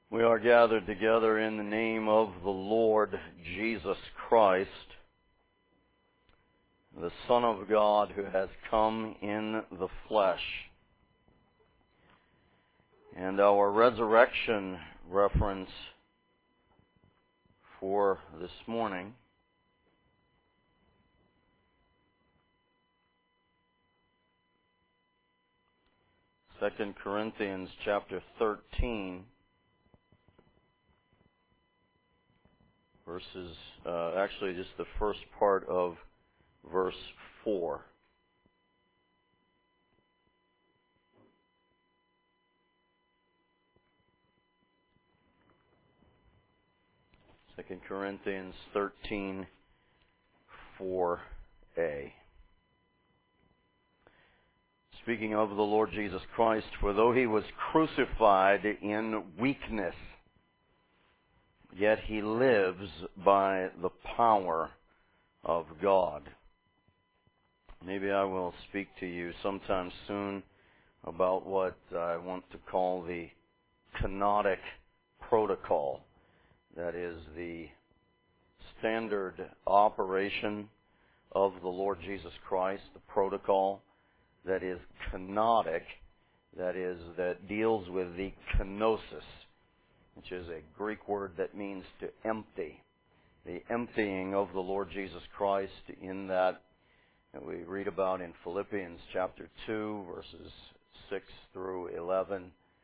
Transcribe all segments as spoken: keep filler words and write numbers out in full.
We are gathered together in the name of the Lord Jesus Christ, the Son of God who has come in the flesh. And our resurrection reference for this morning Second Corinthians chapter thirteen, verses, uh, actually just the first part of verse four. Second Corinthians thirteen, four a. Speaking of the Lord Jesus Christ, for though he was crucified in weakness, yet he lives by the power of God. Maybe I will speak to you sometime soon about what I want to call the kenotic protocol. That is the standard operation of the Lord Jesus Christ, the protocol that is kenotic, that is, that deals with the kenosis, which is a Greek word that means to empty. The emptying of the Lord Jesus Christ in that, that we read about in Philippians chapter two, verses six through eleven,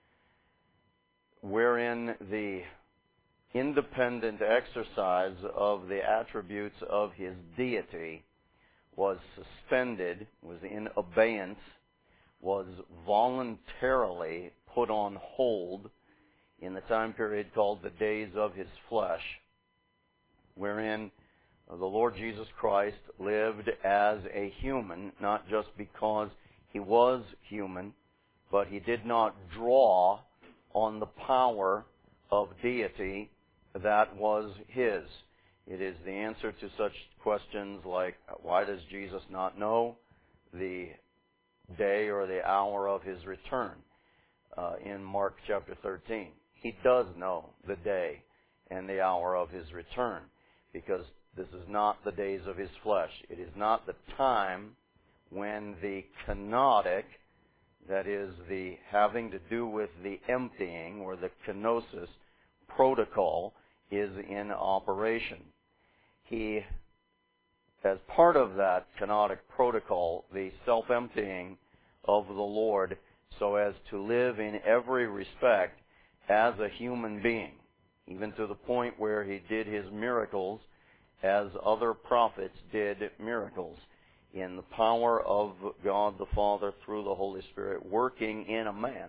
wherein the independent exercise of the attributes of his deity was suspended, was in abeyance, was voluntarily put on hold in the time period called the days of his flesh, wherein the Lord Jesus Christ lived as a human, not just because he was human, but he did not draw on the power of deity that was his. It is the answer to such questions like, why does Jesus not know the day or the hour of his return uh, in Mark chapter thirteen? He does know the day and the hour of his return, because this is not the days of his flesh. It is not the time when the kenotic, that is the having to do with the emptying or the kenosis protocol, is in operation. He, as part of that kenotic protocol, the self-emptying of the Lord, so as to live in every respect as a human being, even to the point where he did his miracles as other prophets did miracles, in the power of God the Father through the Holy Spirit working in a man.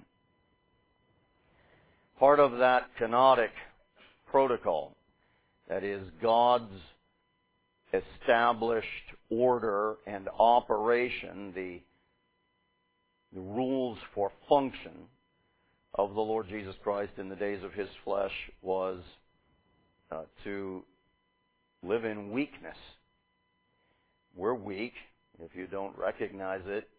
Part of that kenotic protocol, that is God's established order and operation, the, the rules for function of the Lord Jesus Christ in the days of his flesh, was uh, to live in weakness. We're weak. If you don't recognize it,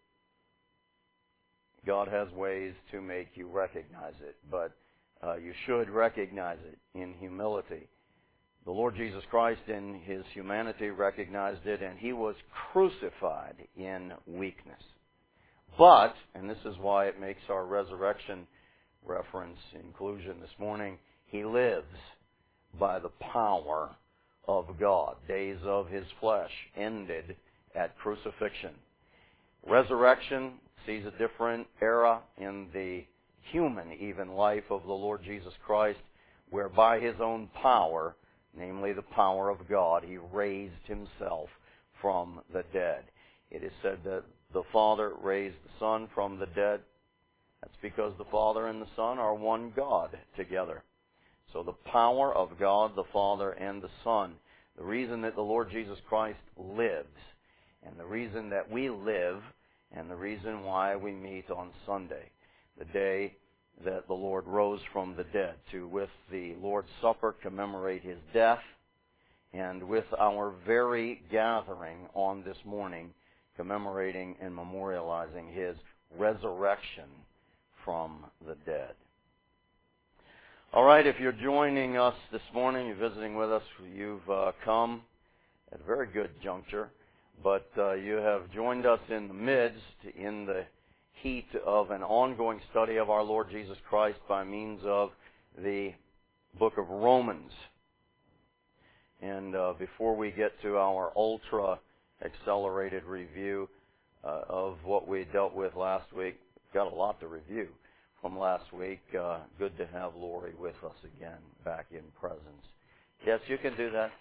God has ways to make you recognize it, but uh, you should recognize it in humility. The Lord Jesus Christ in his humanity recognized it, and he was crucified in weakness. But, and this is why it makes our resurrection reference inclusion this morning, he lives by the power of God. Days of his flesh ended at crucifixion. Resurrection sees a different era in the human, even life of the Lord Jesus Christ, where by his own power, namely the power of God, he raised himself from the dead. It is said that the Father raised the Son from the dead. That's because the Father and the Son are one God together. So the power of God, the Father, and the Son, the reason that the Lord Jesus Christ lives, and the reason that we live, and the reason why we meet on Sunday, the day that the Lord rose from the dead, to, with the Lord's Supper, commemorate his death, and with our very gathering on this morning, commemorating and memorializing his resurrection from the dead. All right, if you're joining us this morning, you're visiting with us, you've uh, come at a very good juncture, but uh, you have joined us in the midst, in the heat of an ongoing study of our Lord Jesus Christ by means of the book of Romans. And uh, before we get to our ultra-accelerated review uh, of what we dealt with last week, we've got a lot to review from last week. Uh, good to have Lori with us again, back in presence. Yes, you can do that.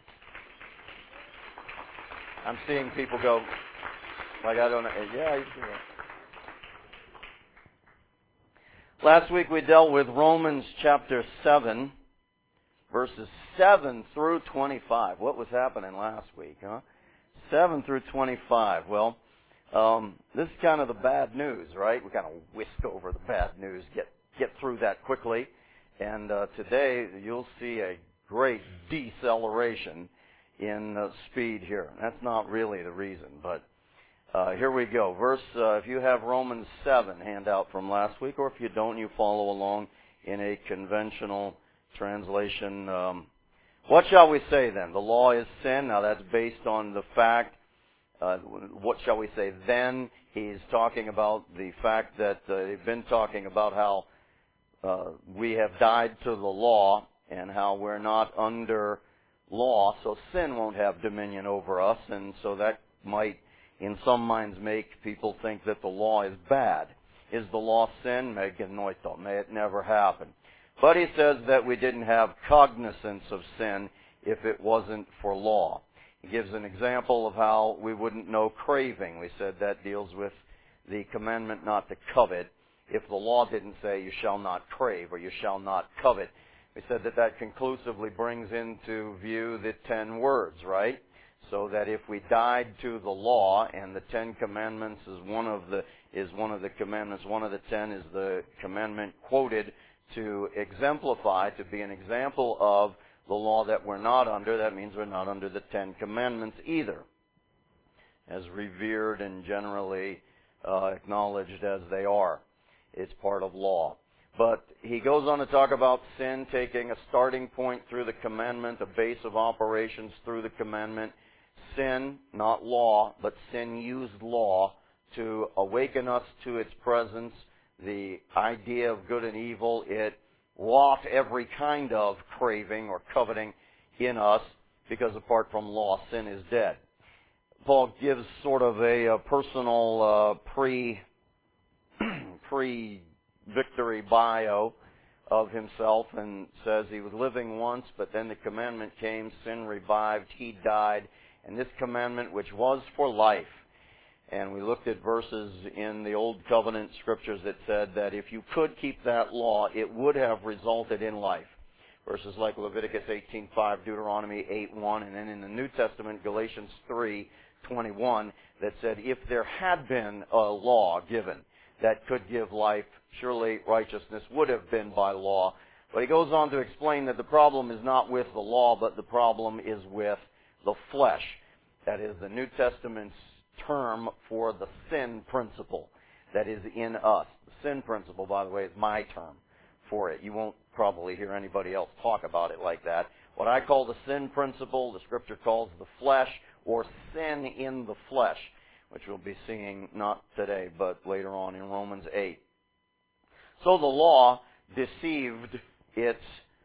I'm seeing people go, like, I don't know. Yeah, you can do that. Last week we dealt with Romans chapter seven, verses seven through twenty-five. What was happening last week, huh? seven through twenty-five. Well, um, this is kind of the bad news, right? We kind of whisk over the bad news, get get through that quickly. And uh, today you'll see a great deceleration in uh, speed here. That's not really the reason, but uh, here we go. Verse, uh, if you have Romans seven handout from last week, or if you don't, you follow along in a conventional translation. Um, what shall we say then? The law is sin. Now that's based on the fact, uh, what shall we say then? He's talking about the fact that uh, they've been talking about how uh, we have died to the law and how we're not under law, so sin won't have dominion over us, and so that might, in some minds, make people think that the law is bad. Is the law sin? Me genoito. May it never happen. But he says that we didn't have cognizance of sin if it wasn't for law. He gives an example of how we wouldn't know craving. We said that deals with the commandment not to covet. If the law didn't say you shall not crave or you shall not covet, we said that that conclusively brings into view the ten words, right? So that if we died to the law, and the Ten Commandments is one of the is one of the commandments, one of the ten is the commandment quoted to exemplify, to be an example of the law that we're not under. That means we're not under the Ten Commandments either, as revered and generally uh, acknowledged as they are. It's part of law. But he goes on to talk about sin taking a starting point through the commandment, a base of operations through the commandment. Sin, not law, but sin used law to awaken us to its presence, the idea of good and evil. It wrought every kind of craving or coveting in us, because apart from law, sin is dead. Paul gives sort of a, a personal uh, pre pre victory bio of himself, and says he was living once, but then the commandment came, sin revived, he died, and this commandment, which was for life. And we looked at verses in the Old Covenant scriptures that said that if you could keep that law, it would have resulted in life. Verses like Leviticus eighteen five, Deuteronomy eight one, and then in the New Testament, Galatians three twenty-one, that said if there had been a law given that could give life, surely righteousness would have been by law. But he goes on to explain that the problem is not with the law, but the problem is with the flesh. That is the New Testament's term for the sin principle that is in us. The sin principle, by the way, is my term for it. You won't probably hear anybody else talk about it like that. What I call the sin principle, the Scripture calls the flesh, or sin in the flesh, which we'll be seeing not today, but later on in Romans eight. So the law deceived its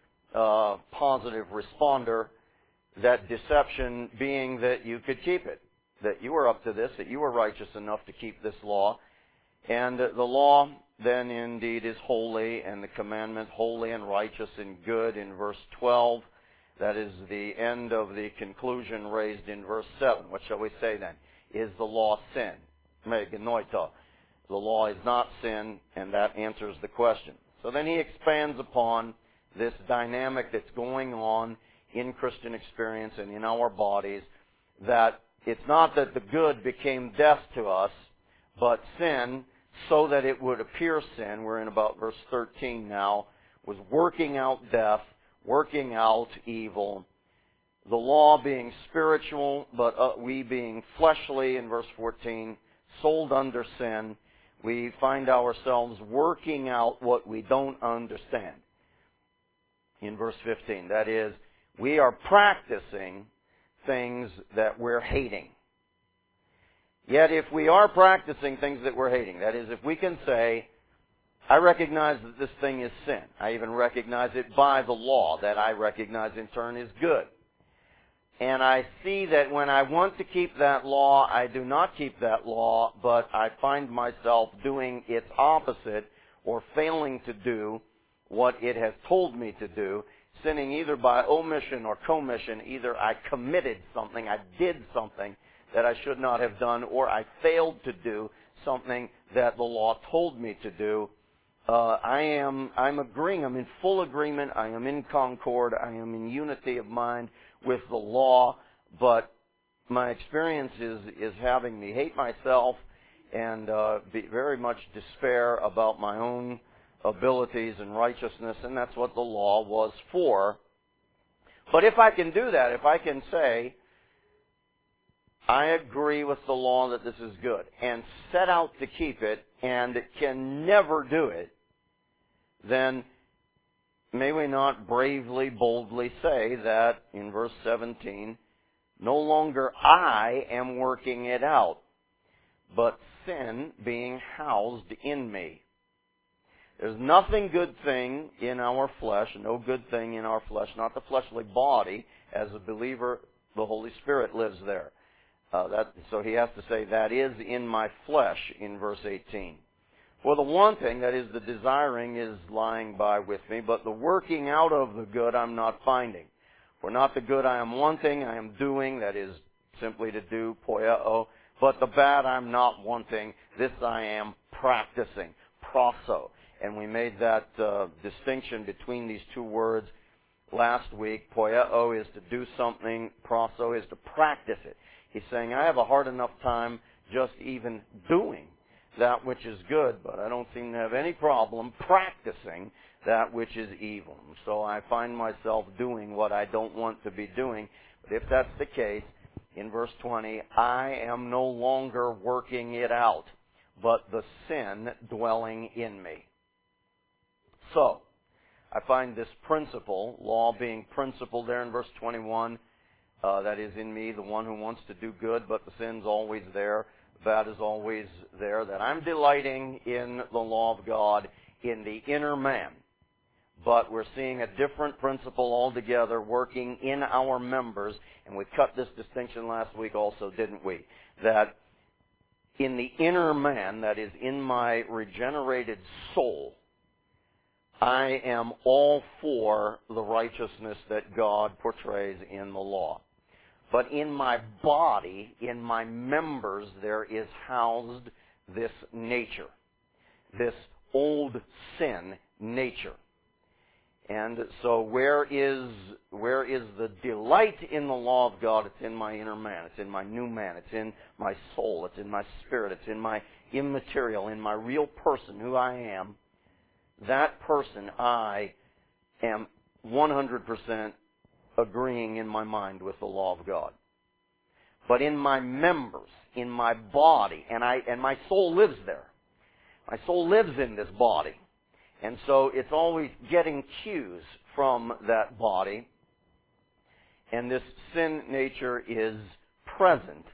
uh, positive responder, that deception being that you could keep it, that you were up to this, that you were righteous enough to keep this law. And the law then indeed is holy, and the commandment holy and righteous and good in verse twelve. That is the end of the conclusion raised in verse seven. What shall we say then? Is the law sin? Me genoito. The law is not sin, and that answers the question. So then he expands upon this dynamic that's going on in Christian experience and in our bodies, that it's not that the good became death to us, but sin, so that it would appear sin, we're in about verse thirteen now, was working out death, working out evil. The law being spiritual, but uh, we being fleshly, in verse fourteen, sold under sin, we find ourselves working out what we don't understand. in verse fifteen. That is, we are practicing things that we're hating. Yet if we are practicing things that we're hating, that is, if we can say, I recognize that this thing is sin. I even recognize it by the law, that I recognize in turn is good. And I see that when I want to keep that law, I do not keep that law, but I find myself doing its opposite or failing to do what it has told me to do, sinning either by omission or commission. Either I committed something, I did something that I should not have done, or I failed to do something that the law told me to do. Uh, I am, I'm agreeing, I'm in full agreement, I am in concord, I am in unity of mind with the law, but my experience is, is having me hate myself and uh, be very much despair about my own abilities and righteousness, and that's what the law was for. But if I can do that, if I can say, I agree with the law that this is good, and set out to keep it, and can never do it, then may we not bravely, boldly say that, in verse seventeen, no longer I am working it out, but sin being housed in me. There's nothing good thing in our flesh, no good thing in our flesh, not the fleshly body. As a believer, the Holy Spirit lives there. Uh, that, so he has to say, that is in my flesh, in verse eighteen. For the one thing, that is the desiring, is lying by with me, but the working out of the good I'm not finding. For not the good I am wanting, I am doing, that is simply to do, poieo, but the bad I'm not wanting, this I am practicing, proso. And we made that uh, distinction between these two words last week. Poieo is to do something, proso is to practice it. He's saying, I have a hard enough time just even doing that which is good, but I don't seem to have any problem practicing that which is evil. So I find myself doing what I don't want to be doing. But if that's the case, in verse twenty, I am no longer working it out, but the sin dwelling in me. So, I find this principle, law being principle there in verse twenty-one, Uh, that is in me, the one who wants to do good, but the sin's always there, the bad is always there, that I'm delighting in the law of God in the inner man. But we're seeing a different principle altogether working in our members, and we cut this distinction last week also, didn't we? That in the inner man, that is in my regenerated soul, I am all for the righteousness that God portrays in the law. But in my body, in my members, there is housed this nature, this old sin nature. And so where is, where is the delight in the law of God? It's in my inner man. It's in my new man. It's in my soul. It's in my spirit. It's in my immaterial, in my real person, who I am. That person, I am one hundred percent agreeing in my mind with the law of God. But in my members, in my body, and I and my soul lives there. My soul lives in this body. And so it's always getting cues from that body. And this sin nature is present.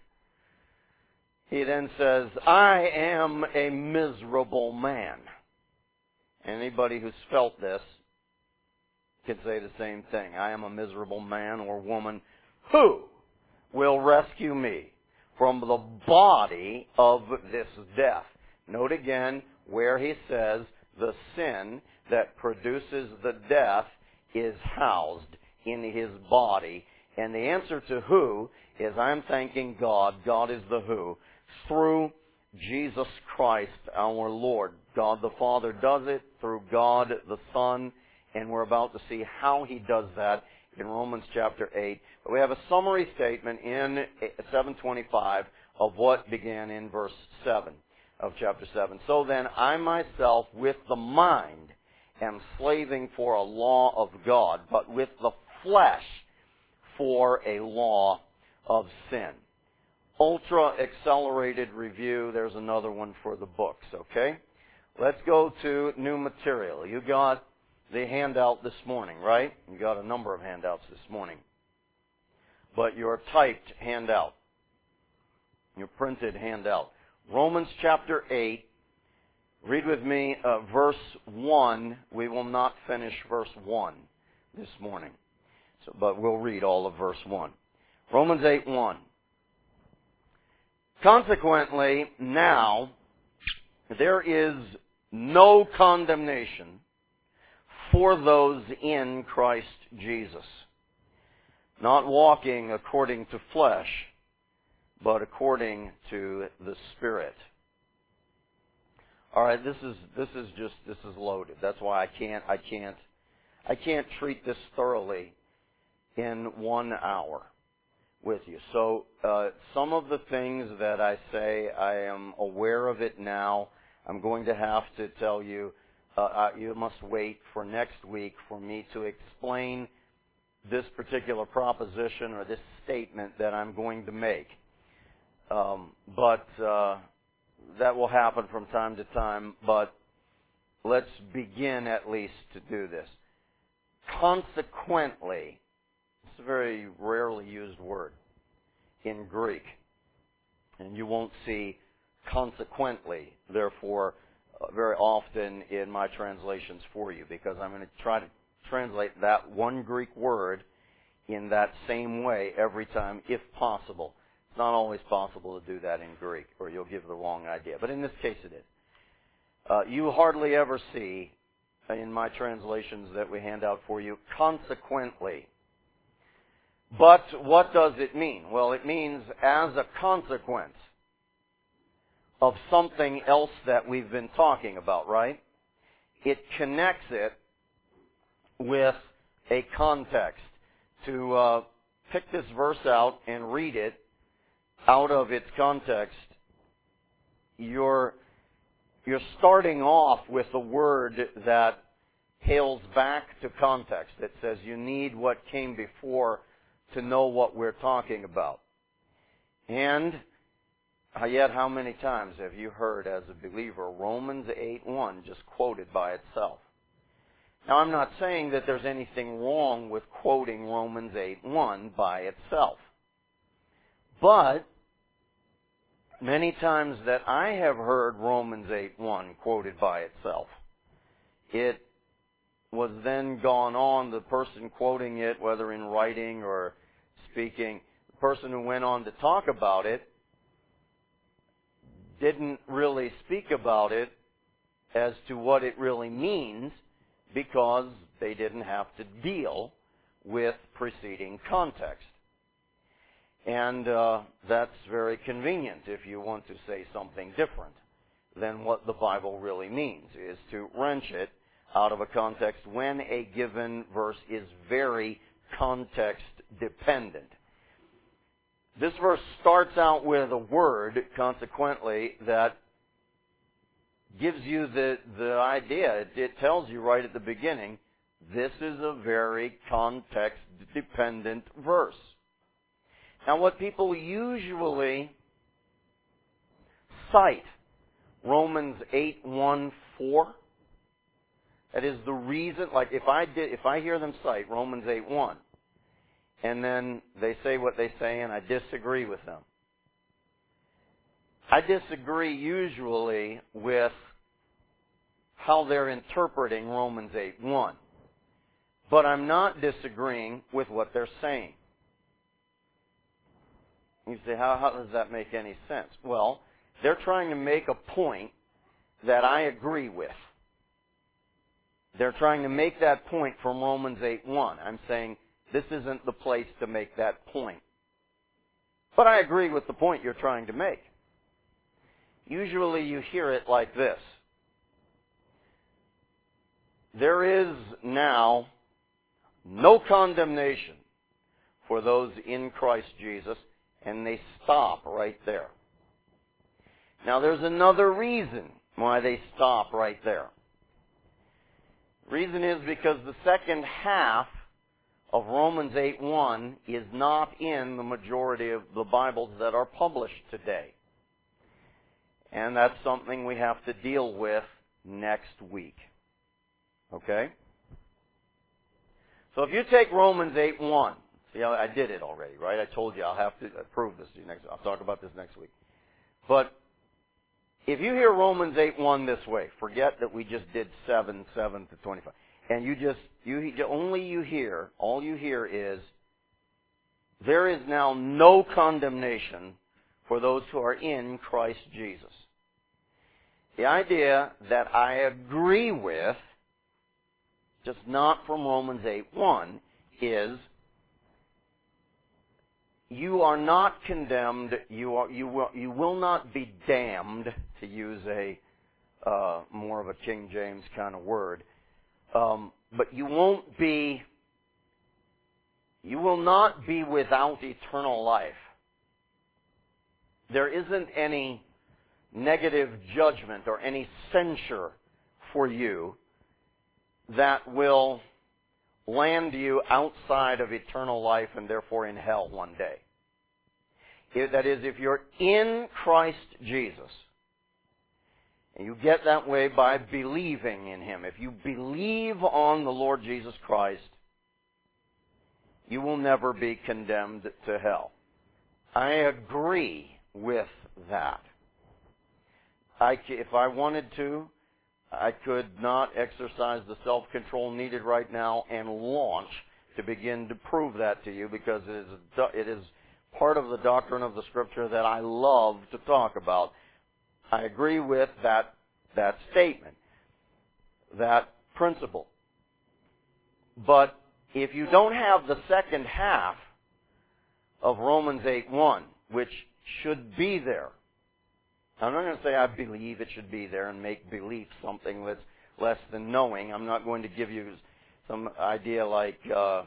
He then says, I am a miserable man. Anybody who's felt this can say the same thing. I am a miserable man or woman. Who will rescue me from the body of this death? Note again where he says the sin that produces the death is housed in his body. And the answer to who is, I'm thanking God. God is the who. Through Jesus Christ our Lord. God the Father does it through God the Son, and we're about to see how he does that in Romans chapter eight. But we have a summary statement in seven twenty-five of what began in verse seven of chapter seven. So then I myself with the mind am slaving for a law of God, but with the flesh for a law of sin. Ultra accelerated review. There's another one for the books, okay? Let's go to new material. You got the handout this morning, right? You got a number of handouts this morning. But your typed handout, your printed handout. Romans chapter eight. Read with me uh, verse one. We will not finish verse one this morning, so, but we'll read all of verse one. Romans eight one. Consequently, now there is no condemnation for those in Christ Jesus, not walking according to flesh, but according to the Spirit. All right, this is this is just this is loaded. That's why I can't I can't I can't treat this thoroughly in one hour with you. So uh, some of the things that I say, I am aware of it now. I'm going to have to tell you, uh, uh, you must wait for next week for me to explain this particular proposition or this statement that I'm going to make. Um, but uh, that will happen from time to time. But let's begin at least to do this. Consequently, it's a very rarely used word in Greek. And you won't see consequently, therefore, uh, very often in my translations for you, because I'm going to try to translate that one Greek word in that same way every time, if possible. It's not always possible to do that in Greek, or you'll give the wrong idea. But in this case it is. Uh, you hardly ever see, in my translations that we hand out for you, consequently. But what does it mean? Well, it means as a consequence of something else that we've been talking about, right? It connects it with a context. To uh, pick this verse out and read it out of its context, you're, you're starting off with a word that hails back to context. It says you need what came before to know what we're talking about. And yet how many times have you heard as a believer Romans eight one just quoted by itself? Now, I'm not saying that there's anything wrong with quoting Romans eight one by itself. But many times that I have heard Romans eight one quoted by itself, it was then gone on, the person quoting it, whether in writing or speaking, the person who went on to talk about it didn't really speak about it as to what it really means, because they didn't have to deal with preceding context. And uh, that's very convenient if you want to say something different than what the Bible really means, is to wrench it out of a context when a given verse is very context dependent. This verse starts out with a word, consequently, that gives you the, the idea. It, it tells you right at the beginning, this is a very context-dependent verse. Now, what people usually cite Romans eight one four, that is the reason, like if I did, if I hear them cite Romans eight one, and then they say what they say and I disagree with them, I disagree usually with how they're interpreting Romans eight one. But I'm not disagreeing with what they're saying. You say, how, how does that make any sense? Well, they're trying to make a point that I agree with. They're trying to make that point from Romans eight one. I'm saying this isn't the place to make that point. But I agree with the point you're trying to make. Usually you hear it like this. There is now no condemnation for those in Christ Jesus, and they stop right there. Now there's another reason why they stop right there. The reason is because the second half of Romans eight one is not in the majority of the Bibles that are published today. And that's something we have to deal with next week. Okay? So if you take Romans eight one, see, I did it already, right? I told you I'll have to prove this to you next. I'll talk about this next week. But if you hear Romans eight one this way, forget that we just did seven, seven to twenty-five. And you just, you only you hear, all you hear is, there is now no condemnation for those who are in Christ Jesus. The idea that I agree with, just not from Romans eight one, is you are not condemned, you are you will you will not be damned, to use a uh, more of a King James kind of word, um, but you won't be, you will not be without eternal life. There isn't any negative judgment or any censure for you that will land you outside of eternal life and therefore in hell one day. That is, if you're in Christ Jesus, and you get that way by believing in Him. If you believe on the Lord Jesus Christ, you will never be condemned to hell. I agree with that. I, if I wanted to, I could not exercise the self-control needed right now and launch to begin to prove that to you, because it is, a, it is part of the doctrine of the Scripture that I love to talk about. I agree with that, that statement, that principle. But if you don't have the second half of Romans eight one, which should be there, I'm not going to say I believe it should be there and make belief something that's less than knowing. I'm not going to give you some idea like, uh,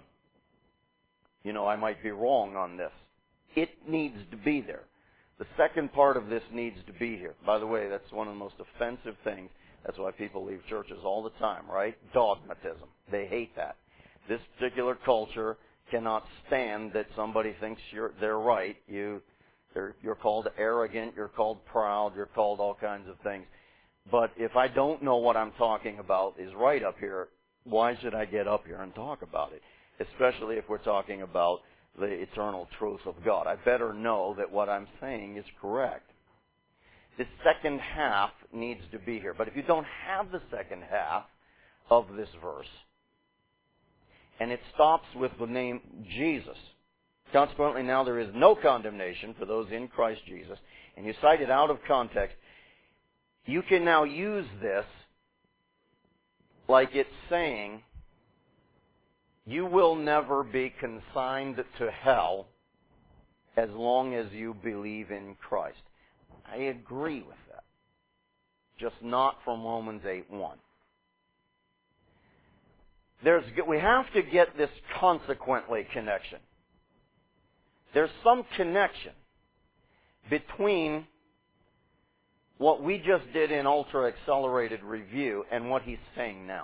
you know, I might be wrong on this. It needs to be there. The second part of this needs to be here. By the way, that's one of the most offensive things. That's why people leave churches all the time, right? Dogmatism. They hate that. This particular culture cannot stand that somebody thinks you're, they're right. You... You're called arrogant, you're called proud, you're called all kinds of things. But if I don't know what I'm talking about is right up here, why should I get up here and talk about it? Especially if we're talking about the eternal truth of God. I better know that what I'm saying is correct. The second half needs to be here. But if you don't have the second half of this verse, and it stops with the name Jesus, consequently, now there is no condemnation for those in Christ Jesus, and you cite it out of context, you can now use this like it's saying, you will never be consigned to hell as long as you believe in Christ. I agree with that. Just not from Romans eight one. There's, we have to get this consequently connection. There's some connection between what we just did in ultra-accelerated review and what he's saying now.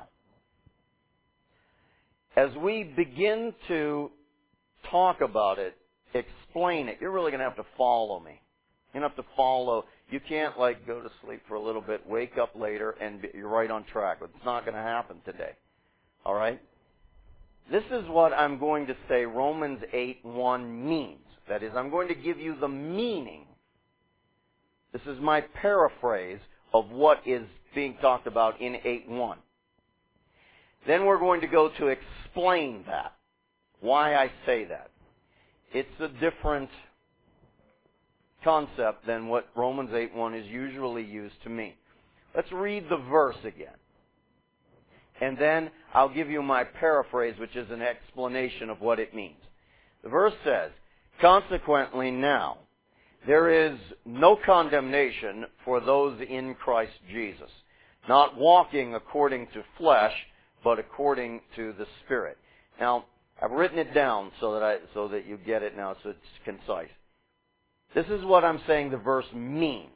As we begin to talk about it, explain it, you're really going to have to follow me. You're going to have to follow. You can't, like, go to sleep for a little bit, wake up later, and be, you're right on track. It's not going to happen today. All right? This is what I'm going to say Romans eight one means. That is, I'm going to give you the meaning. This is my paraphrase of what is being talked about in eight one. Then we're going to go to explain that. Why I say that. It's a different concept than what Romans eight one is usually used to mean. Let's read the verse again. And then I'll give you my paraphrase, which is an explanation of what it means. The verse says, consequently now, there is no condemnation for those in Christ Jesus, not walking according to flesh, but according to the Spirit. Now, I've written it down so that I, so that you get it now, so it's concise. This is what I'm saying the verse means.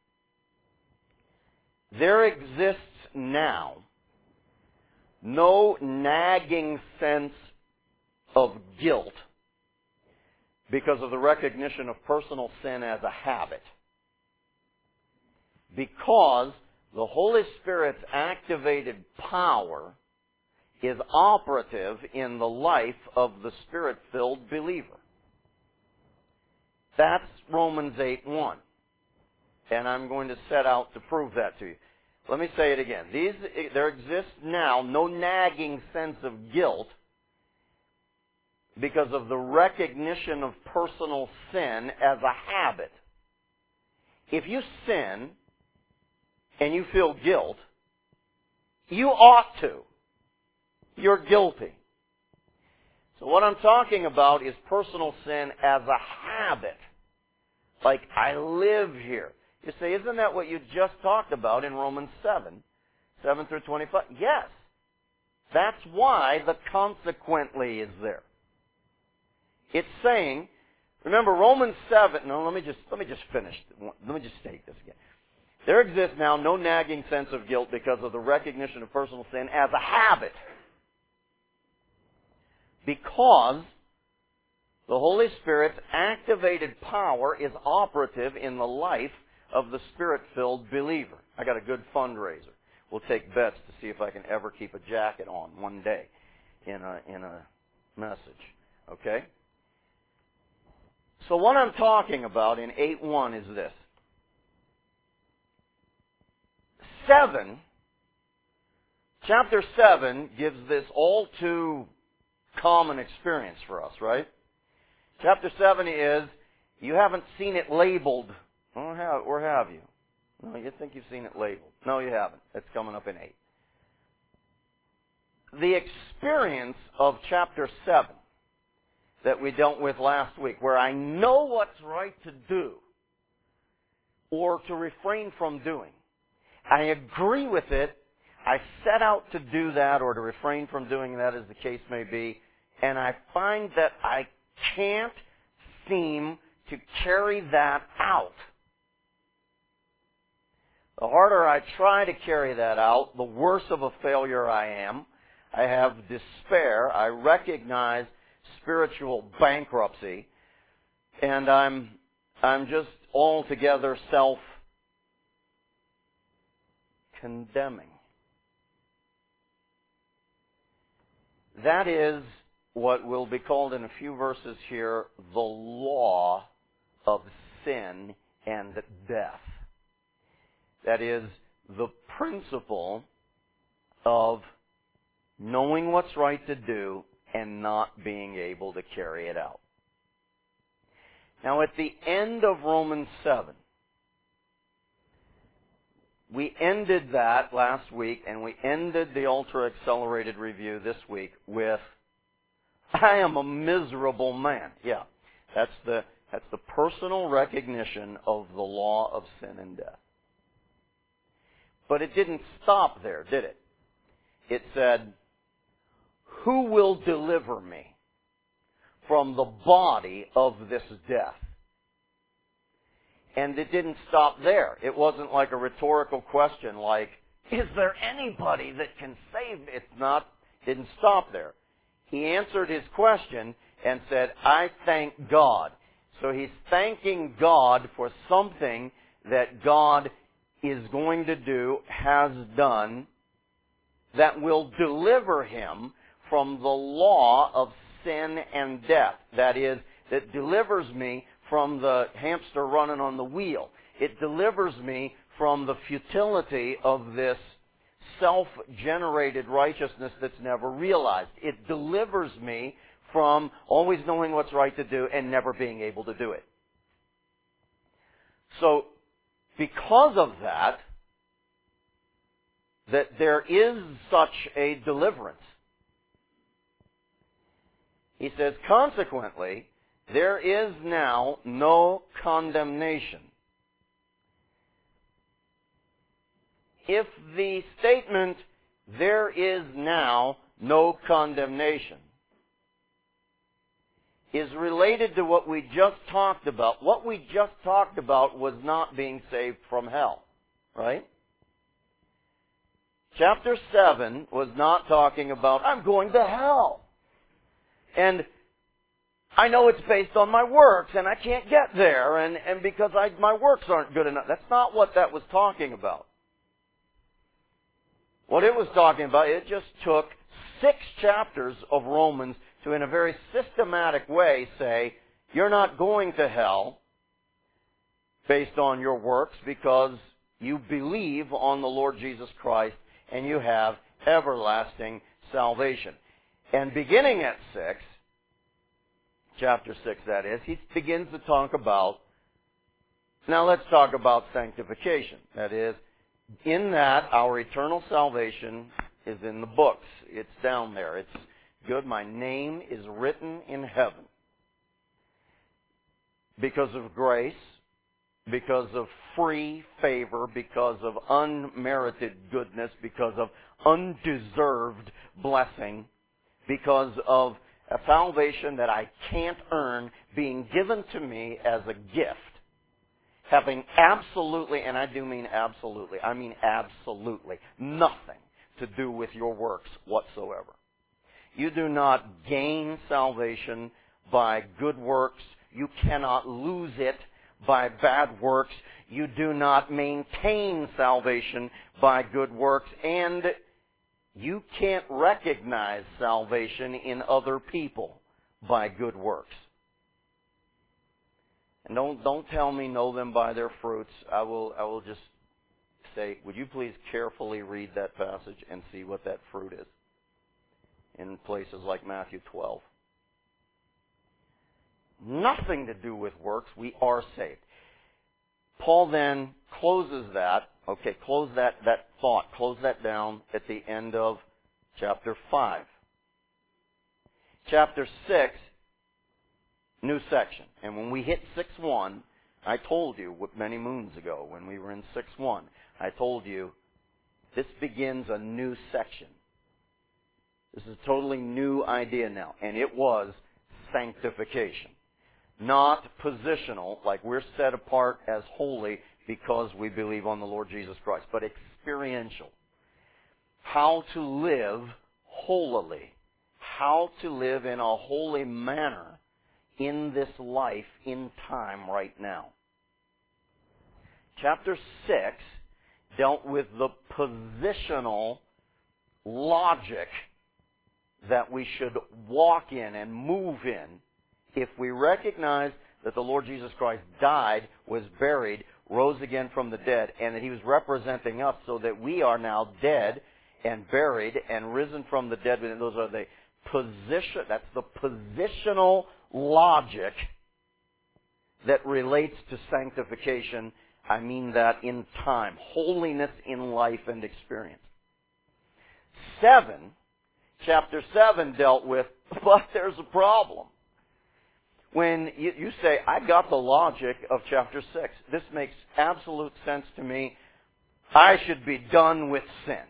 There exists now no nagging sense of guilt because of the recognition of personal sin as a habit. Because the Holy Spirit's activated power is operative in the life of the Spirit-filled believer. That's Romans eight one. And I'm going to set out to prove that to you. Let me say it again. These, there exists now no nagging sense of guilt because of the recognition of personal sin as a habit. If you sin and you feel guilt, you ought to. You're guilty. So what I'm talking about is personal sin as a habit. Like, I live here. You say, isn't that what you just talked about in Romans seven, seven through twenty-five? Yes. That's why the consequently is there. It's saying, remember Romans seven, no, let me just, let me just finish. Let me just state this again. There exists now no nagging sense of guilt because of the recognition of personal sin as a habit. Because the Holy Spirit's activated power is operative in the life of the Spirit-filled believer. I got a good fundraiser. We'll take bets to see if I can ever keep a jacket on one day in a, in a message. Okay? So what I'm talking about in eight one is this. seven, chapter seven gives this all too common experience for us, right? Chapter seven is, you haven't seen it labeled. Or have, or have you? No, you think you've seen it labeled. No, you haven't. It's coming up in eight. The experience of chapter seven that we dealt with last week, where I know what's right to do or to refrain from doing. I agree with it. I set out to do that or to refrain from doing that, as the case may be, and I find that I can't seem to carry that out. The harder I try to carry that out, the worse of a failure I am. I have despair. I recognize spiritual bankruptcy. And I'm, I'm just altogether self-condemning. That is what will be called in a few verses here the law of sin and death. That is the principle of knowing what's right to do and not being able to carry it out. Now, at the end of Romans seven, we ended that last week, and we ended the ultra-accelerated review this week with, I am a miserable man. Yeah, that's the, that's the personal recognition of the law of sin and death. But it didn't stop there, did it? It said, who will deliver me from the body of this death? And it didn't stop there. It wasn't like a rhetorical question like, is there anybody that can save me? It's not, didn't stop there. He answered his question and said, I thank God. So he's thanking God for something that God is going to do, has done, that will deliver him from the law of sin and death. That is, that delivers me from the hamster running on the wheel. It delivers me from the futility of this self-generated righteousness that's never realized. It delivers me from always knowing what's right to do and never being able to do it. So, because of that, that there is such a deliverance. He says, consequently, there is now no condemnation. If the statement, there is now no condemnation, is related to what we just talked about, what we just talked about was not being saved from hell, right? Chapter seven was not talking about, I'm going to hell. And I know it's based on my works, and I can't get there, and, and because I, my works aren't good enough. That's not what that was talking about. What it was talking about, it just took six chapters of Romans to, in a very systematic way, say, you're not going to hell based on your works because you believe on the Lord Jesus Christ and you have everlasting salvation. And beginning at six, chapter six that is, he begins to talk about, now let's talk about sanctification. That is, in that our eternal salvation is in the books. It's down there. It's good. My name is written in heaven. Because of grace, because of free favor, because of unmerited goodness, because of undeserved blessing, because of a salvation that I can't earn being given to me as a gift, having absolutely, and I do mean absolutely, I mean absolutely nothing to do with your works whatsoever. You do not gain salvation by good works. You cannot lose it by bad works. You do not maintain salvation by good works. And you can't recognize salvation in other people by good works. And don't don't tell me know them by their fruits. I will I will just say, would you please carefully read that passage and see what that fruit is in places like Matthew twelve. Nothing to do with works. We are saved. Paul then closes that, okay, close that, that thought, close that down at the end of chapter five. Chapter six, new section. And when we hit six one, I told you many moons ago when we were in six one, I told you this begins a new section. This is a totally new idea now. And it was sanctification. Not positional, like we're set apart as holy because we believe on the Lord Jesus Christ, but experiential. How to live holily. How to live in a holy manner in this life, in time, right now. Chapter six dealt with the positional logic that we should walk in and move in if we recognize that the Lord Jesus Christ died, was buried, rose again from the dead, and that He was representing us so that we are now dead and buried and risen from the dead. And those are the position, that's the positional logic that relates to sanctification. I mean that in time. Holiness in life and experience. Seven, chapter seven dealt with, but there's a problem. When you, you say, I got the logic of chapter six. This makes absolute sense to me. I should be done with sin.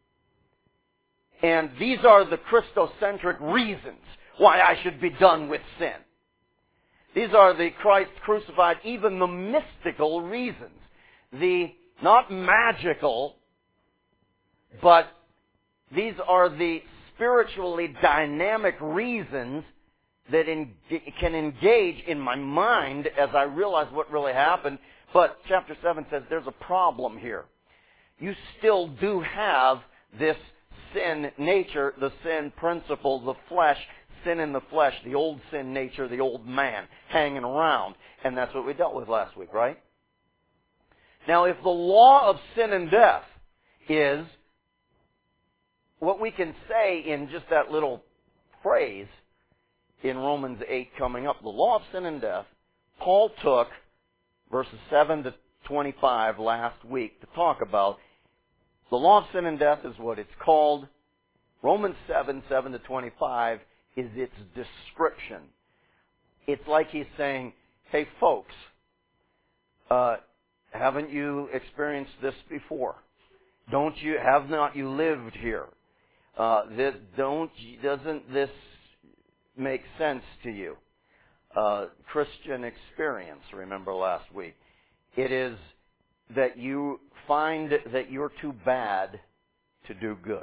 And these are the Christocentric reasons why I should be done with sin. These are the Christ crucified, even the mystical reasons. The, not magical, but these are the spiritually dynamic reasons that in, can engage in my mind as I realize what really happened. But chapter seven says there's a problem here. You still do have this sin nature, the sin principle, the flesh, sin in the flesh, the old sin nature, the old man hanging around. And that's what we dealt with last week, right? Now, if the law of sin and death is what we can say in just that little phrase in Romans eight coming up, the law of sin and death, Paul took verses seven to twenty-five last week to talk about. The law of sin and death is what it's called. Romans seven, seven to twenty-five is its description. It's like he's saying, hey folks, uh, haven't you experienced this before? Don't you, have not you lived here? Uh, this, don't, doesn't this make sense to you? Uh, Christian experience, remember last week. It is that you find that you're too bad to do good.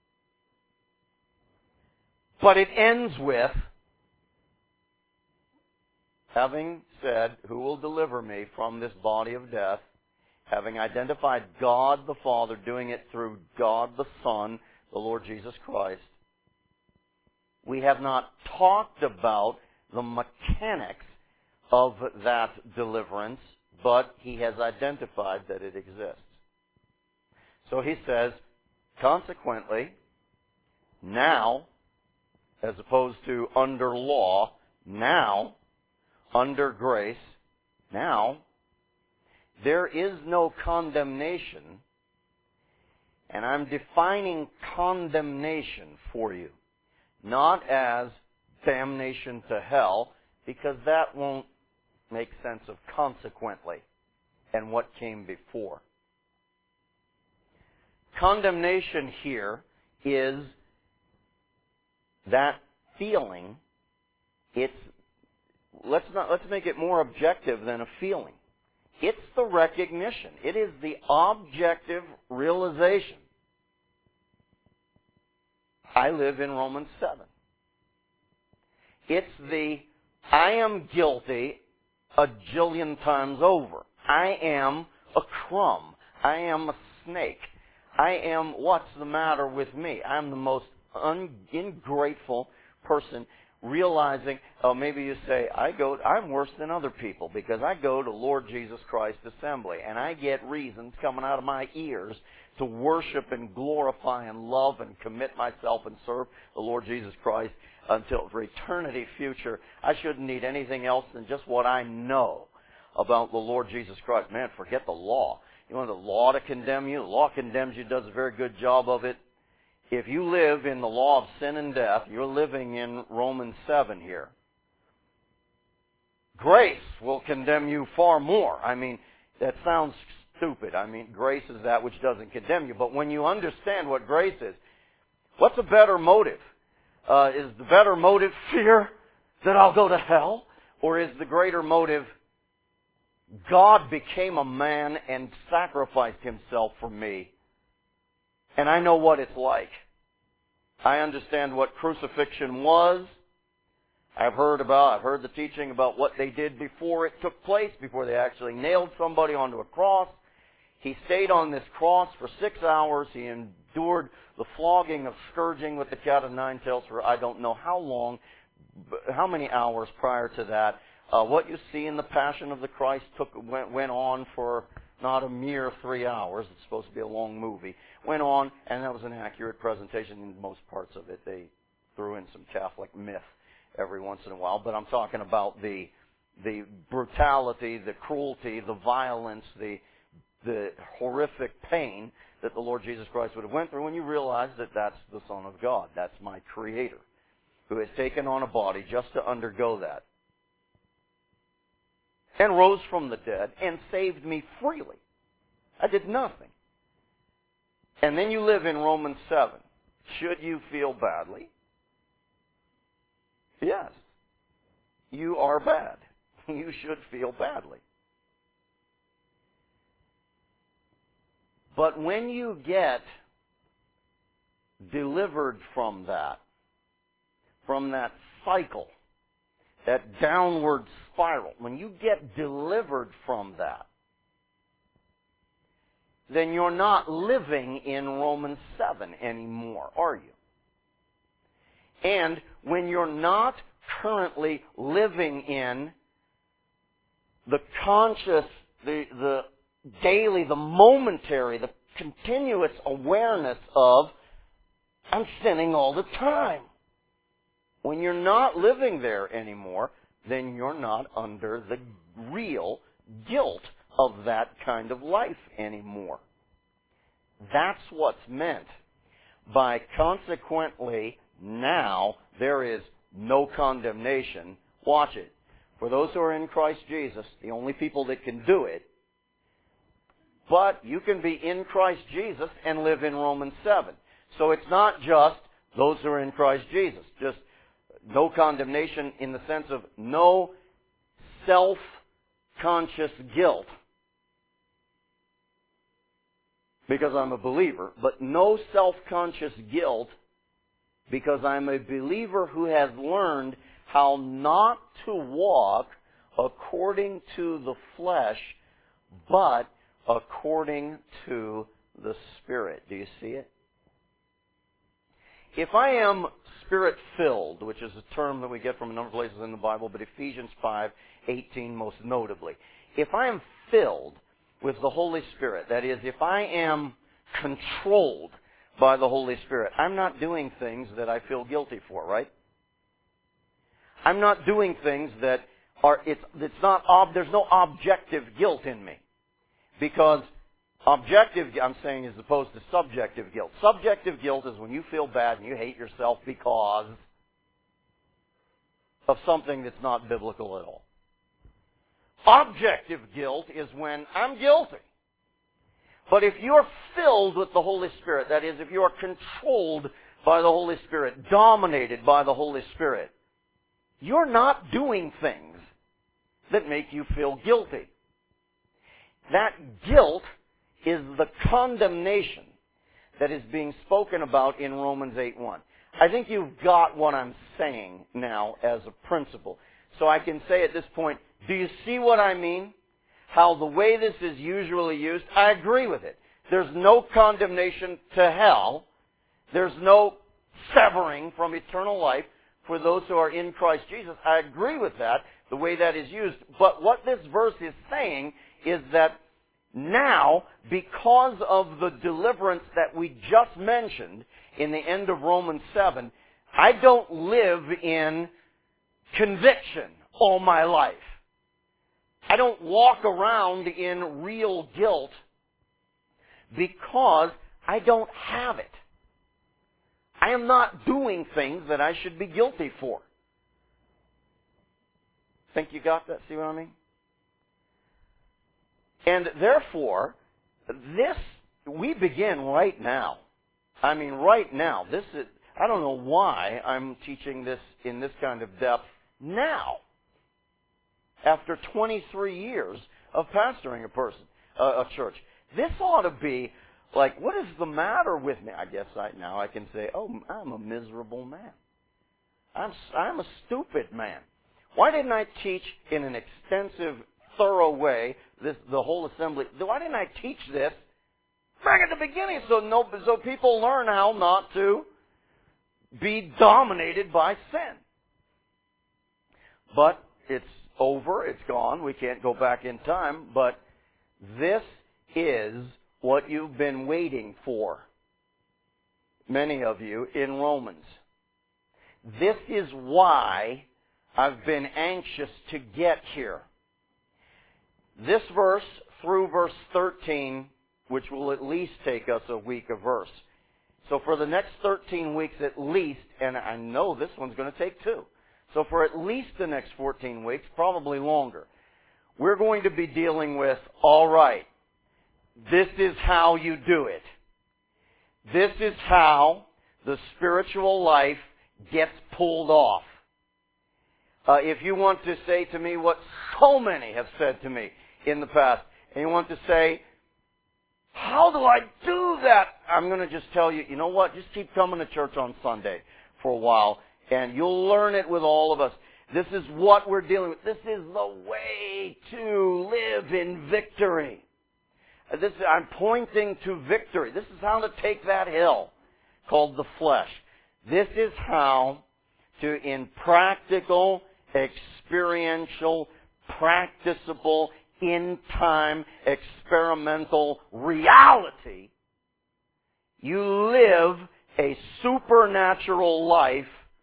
But it ends with, having said, who will deliver me from this body of death, having identified God the Father, doing it through God the Son, the Lord Jesus Christ, We have not talked about the mechanics of that deliverance, but he has identified that it exists. So he says, consequently, now, as opposed to under law, now, under grace, now, there is no condemnation, and I'm defining condemnation for you, not as damnation to hell, because that won't make sense of consequently and what came before. Condemnation here is that feeling. It's let's not let's make it more objective than a feeling. It's the recognition. It is the objective realization. I live in Romans seven. It's the I am guilty a jillion times over. I am a crumb. I am a snake. I am, what's the matter with me? I'm the most un- ungrateful person, realizing, oh, maybe you say, I go, I'm worse than other people because I go to Lord Jesus Christ Assembly and I get reasons coming out of my ears to worship and glorify and love and commit myself and serve the Lord Jesus Christ until for eternity future. I shouldn't need anything else than just what I know about the Lord Jesus Christ. Man, forget the law. You want the law to condemn you? The law condemns you, does a very good job of it. If you live in the law of sin and death, you're living in Romans seven here. Grace will condemn you far more. I mean, that sounds stupid. I mean, grace is that which doesn't condemn you. But when you understand what grace is, what's a better motive? Uh, is the better motive fear that I'll go to hell? Or is the greater motive God became a man and sacrificed himself for me? And I know what it's like. I understand what crucifixion was. I've heard about, I've heard the teaching about what they did before it took place, before they actually nailed somebody onto a cross. He stayed on this cross for six hours. He endured the flogging of scourging with the cat of nine tails for I don't know how long, how many hours prior to that. Uh, what you see in the Passion of the Christ took went, went on for not a mere three hours. It's supposed to be a long movie. Went on, and that was an accurate presentation in most parts of it. They threw in some Catholic myth every once in a while, but I'm talking about the the brutality, the cruelty, the violence, the the horrific pain that the Lord Jesus Christ would have went through when you realize that that's the Son of God. That's my Creator who has taken on a body just to undergo that. And rose from the dead and saved me freely. I did nothing. And then you live in Romans seven. Should you feel badly? Yes. You are bad. You should feel badly. But when you get delivered from that, from that cycle, that downward spiral, when you get delivered from that, then you're not living in Romans seven anymore, are you? And when you're not currently living in the conscious, the, the daily, the momentary, the continuous awareness of, I'm sinning all the time. When you're not living there anymore, then you're not under the real guilt of that kind of life anymore. That's what's meant by consequently now there is no condemnation. Watch it. For those who are in Christ Jesus, the only people that can do it, but you can be in Christ Jesus and live in Romans seven. So it's not just those who are in Christ Jesus. Just no condemnation in the sense of no self-conscious guilt because I'm a believer, but no self-conscious guilt because I'm a believer who has learned how not to walk according to the flesh, but according to the Spirit. Do you see it? if I am Spirit-filled, which is a term that we get from a number of places in the Bible, but Ephesians five eighteen most notably. If I am filled with the Holy Spirit, that is, if I am controlled by the Holy Spirit, I'm not doing things that I feel guilty for, right? I'm not doing things that are, it's, it's not, ob, there's no objective guilt in me. Because objective, I'm saying, as opposed to subjective guilt. Subjective guilt is when you feel bad and you hate yourself because of something that's not biblical at all. Objective guilt is when I'm guilty. But if you're filled with the Holy Spirit, that is, if you are controlled by the Holy Spirit, dominated by the Holy Spirit, you're not doing things that make you feel guilty. That guilt is the condemnation that is being spoken about in Romans eight one. I think you've got what I'm saying now as a principle. So I can say at this point, do you see what I mean? How the way this is usually used, I agree with it. There's no condemnation to hell. There's no severing from eternal life for those who are in Christ Jesus. I agree with that, the way that is used. But what this verse is saying is that now, because of the deliverance that we just mentioned in the end of Romans seven, I don't live in conviction all my life. I don't walk around in real guilt because I don't have it. I am not doing things that I should be guilty for. Think you got that? See what I mean? And therefore, this, we begin right now. I mean, right now. This is, I don't know why I'm teaching this in this kind of depth now. After twenty-three years of pastoring a person, uh, a church. This ought to be like, what is the matter with me? I guess I, now I can say, oh, I'm a miserable man. I'm, I'm a stupid man. Why didn't I teach in an extensive, thorough way this, the whole assembly? Why didn't I teach this back at the beginning so, no, so people learn how not to be dominated by sin? But it's over, it's gone, we can't go back in time, but this is what you've been waiting for, many of you, in Romans. This is why I've been anxious to get here. This verse through verse thirteen, which will at least take us a week of verse. So for the next thirteen weeks at least, and I know this one's going to take two. So for at least the next fourteen weeks, probably longer, we're going to be dealing with, all right, this is how you do it. This is how the spiritual life gets pulled off. Uh, if you want to say to me what so many have said to me in the past, and you want to say, how do I do that? I'm going to just tell you, you know what? Just keep coming to church on Sunday for a while, and you'll learn it with all of us. This is what we're dealing with. This is the way to live in victory. This, I'm pointing to victory. This is how to take that hill called the flesh. This is how to, in practical, experiential, practicable, in-time, experimental reality, you live a supernatural life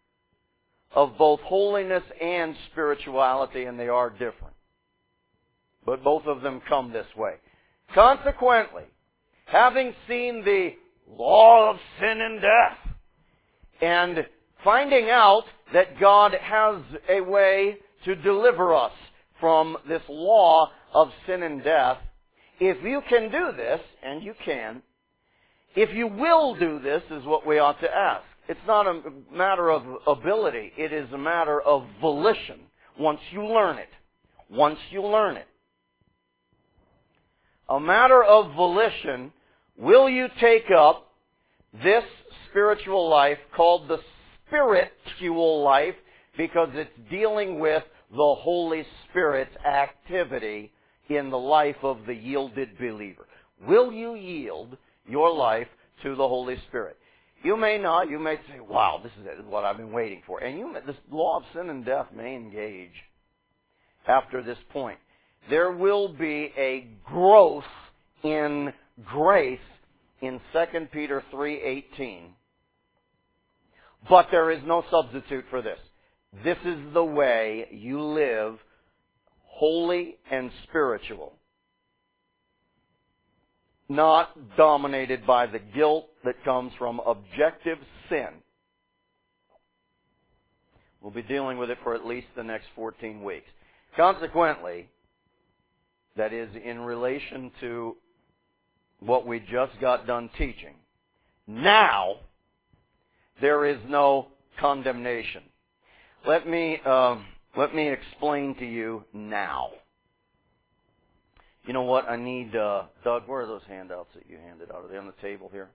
of both holiness and spirituality, and they are different. But both of them come this way. Consequently, having seen the law of sin and death, and finding out that God has a way to deliver us from this law of sin and death, if you can do this, and you can, if you will do this, is what we ought to ask. It's not a matter of ability. It is a matter of volition. Once you learn it. Once you learn it. A matter of volition. Will you take up this spiritual life called the spiritual life because it's dealing with the Holy Spirit's activity in the life of the yielded believer? Will you yield your life to the Holy Spirit? You may not. You may say, wow, this is what I've been waiting for. And you, may, this law of sin and death may engage after this point. There will be a growth in grace in Second Peter three eighteen. But there is no substitute for this. This is the way you live holy and spiritual. Not dominated by the guilt that comes from objective sin. We'll be dealing with it for at least the next fourteen weeks. Consequently, that is in relation to what we just got done teaching. Now, there is no condemnation. Let me, uh, let me explain to you now. You know what? I need, uh, Doug, where are those handouts that you handed out? Are they on the table here?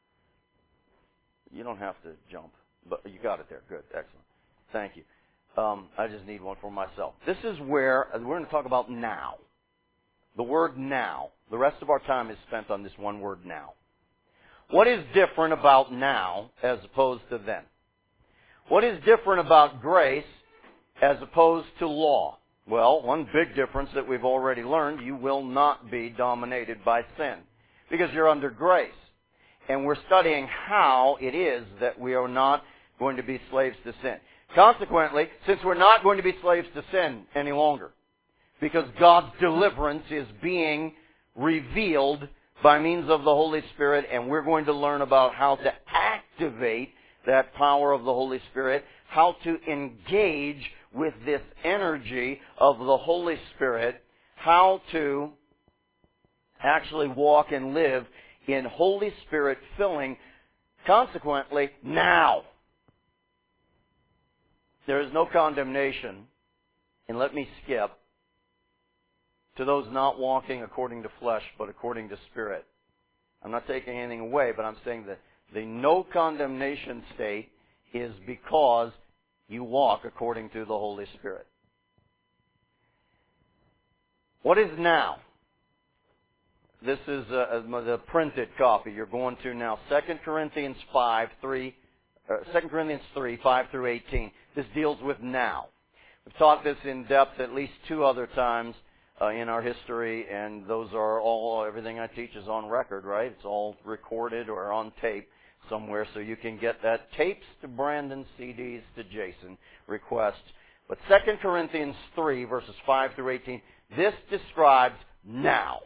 You don't have to jump, but you got it there. Good. Excellent. Thank you. Um, I just need one for myself. This is where we're going to talk about now. The word now. The rest of our time is spent on this one word now. What is different about now as opposed to then? What is different about grace as opposed to law? Well, one big difference that we've already learned, you will not be dominated by sin because you're under grace. And we're studying how it is that we are not going to be slaves to sin. Consequently, since we're not going to be slaves to sin any longer, because God's deliverance is being revealed by means of the Holy Spirit, and we're going to learn about how to activate that power of the Holy Spirit, how to engage with this energy of the Holy Spirit, how to actually walk and live in Holy Spirit filling, consequently, now. There is no condemnation, and let me skip, to those not walking according to flesh, but according to Spirit. I'm not taking anything away, but I'm saying that the no condemnation state is because you walk according to the Holy Spirit. What is now? This is uh, the printed copy. You're going to now Second Corinthians five, three, uh, Second Corinthians three, five through eighteen. This deals with now. We've taught this in depth at least two other times uh, in our history, and those are all, everything I teach is on record, right? It's all recorded or on tape somewhere, so you can get that. Tapes to Brandon, C Ds to Jason, request. But Second Corinthians three, verses five through eighteen, this describes now.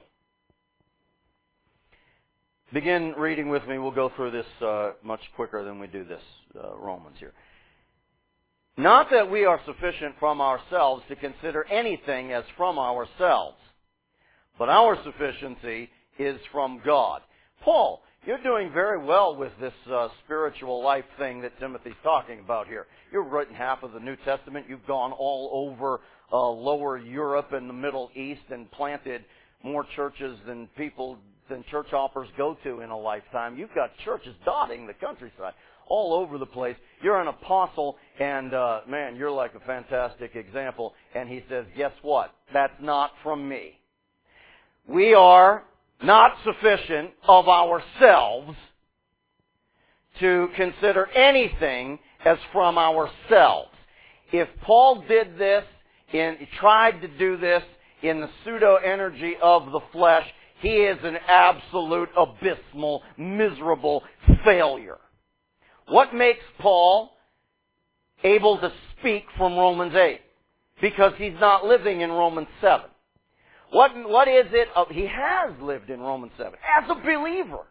Begin reading with me. We'll go through this uh, much quicker than we do this uh, Romans here. Not that we are sufficient from ourselves to consider anything as from ourselves, but our sufficiency is from God. Paul, you're doing very well with this uh, spiritual life thing that Timothy's talking about here. You've written half of the New Testament. You've gone all over uh, lower Europe and the Middle East and planted more churches than people, than church hoppers go to in a lifetime. You've got churches dotting the countryside all over the place. You're an apostle, and uh, man, you're like a fantastic example. And he says, guess what? That's not from me. We are not sufficient of ourselves to consider anything as from ourselves. If Paul did this, and tried to do this in the pseudo-energy of the flesh, he is an absolute, abysmal, miserable failure. What makes Paul able to speak from Romans eight? Because he's not living in Romans seven. What, what is it? Of, he has lived in Romans seven as a believer.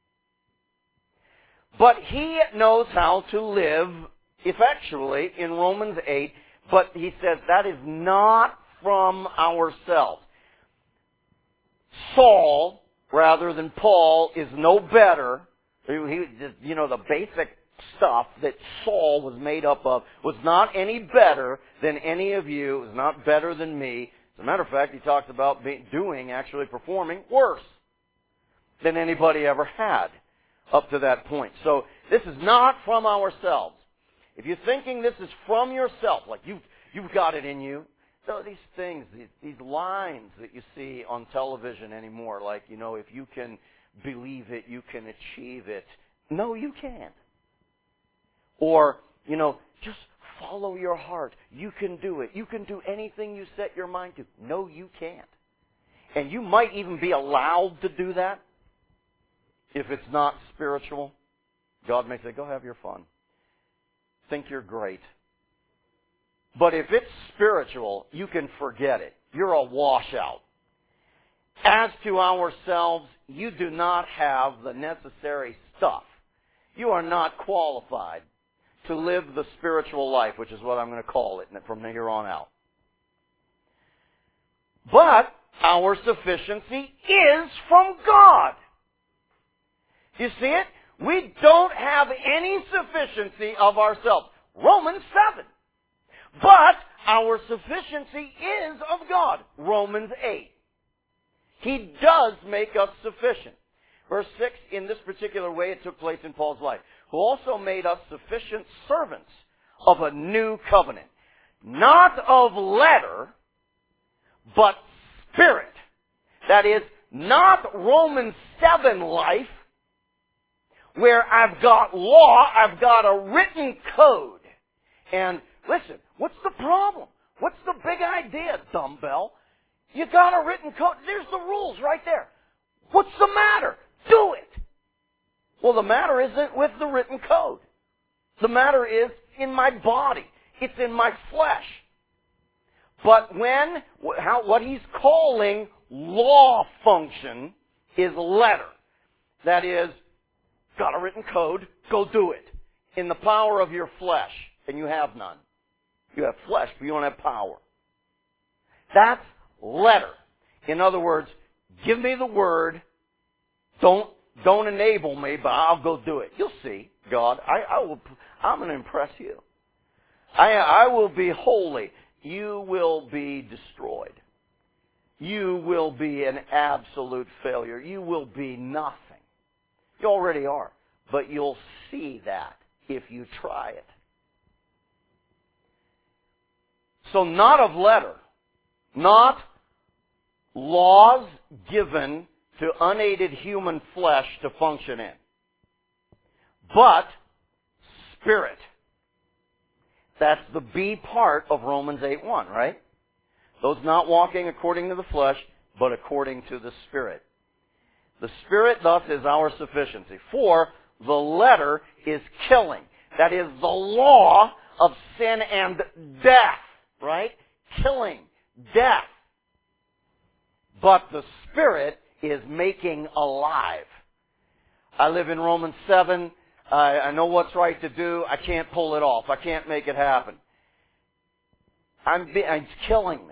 But he knows how to live effectually in Romans eight, but he says that is not from ourselves. Saul, rather than Paul, is no better. He, you know, the basic stuff that Saul was made up of was not any better than any of you. It was not better than me. As a matter of fact, he talks about being, doing, actually performing worse than anybody ever had up to that point. So this is not from ourselves. If you're thinking this is from yourself, like you've, you've got it in you, so these things, these, these lines that you see on television anymore, like, you know, if you can believe it, you can achieve it. No, you can't. Or, you know, just follow your heart. You can do it. You can do anything you set your mind to. No, you can't. And you might even be allowed to do that if it's not spiritual. God may say, go have your fun. Think you're great. But if it's spiritual, you can forget it. You're a washout. As to ourselves, you do not have the necessary stuff. You are not qualified to live the spiritual life, which is what I'm going to call it from here on out. But our sufficiency is from God. You see it? We don't have any sufficiency of ourselves. Romans seven. But our sufficiency is of God. Romans eight. He does make us sufficient. Verse six, in this particular way it took place in Paul's life, who also made us sufficient servants of a new covenant, not of letter, but spirit. That is, not Romans seven life, where I've got law, I've got a written code. And listen, what's the problem? What's the big idea, dumbbell? You got a written code. There's the rules right there. What's the matter? Do it. Well, the matter isn't with the written code. The matter is in my body. It's in my flesh. But when, how, what he's calling law function is letter. That is, got a written code, go do it. In the power of your flesh, and you have none. You have flesh, but you don't have power. That's letter. In other words, give me the word, don't don't enable me, but I'll go do it. You'll see, God. I, I will. I'm going to impress you. I I will be holy. You will be destroyed. You will be an absolute failure. You will be nothing. You already are, but you'll see that if you try it. So not of letter, not laws given to unaided human flesh to function in, but spirit. That's the B part of Romans eight one, right? Those not walking according to the flesh, but according to the Spirit. The Spirit, thus, is our sufficiency. For the letter is killing. That is the law of sin and death, right? Killing, death. But the Spirit is making alive. I live in Romans seven. I, I know what's right to do. I can't pull it off. I can't make it happen. I'm be, it's killing me.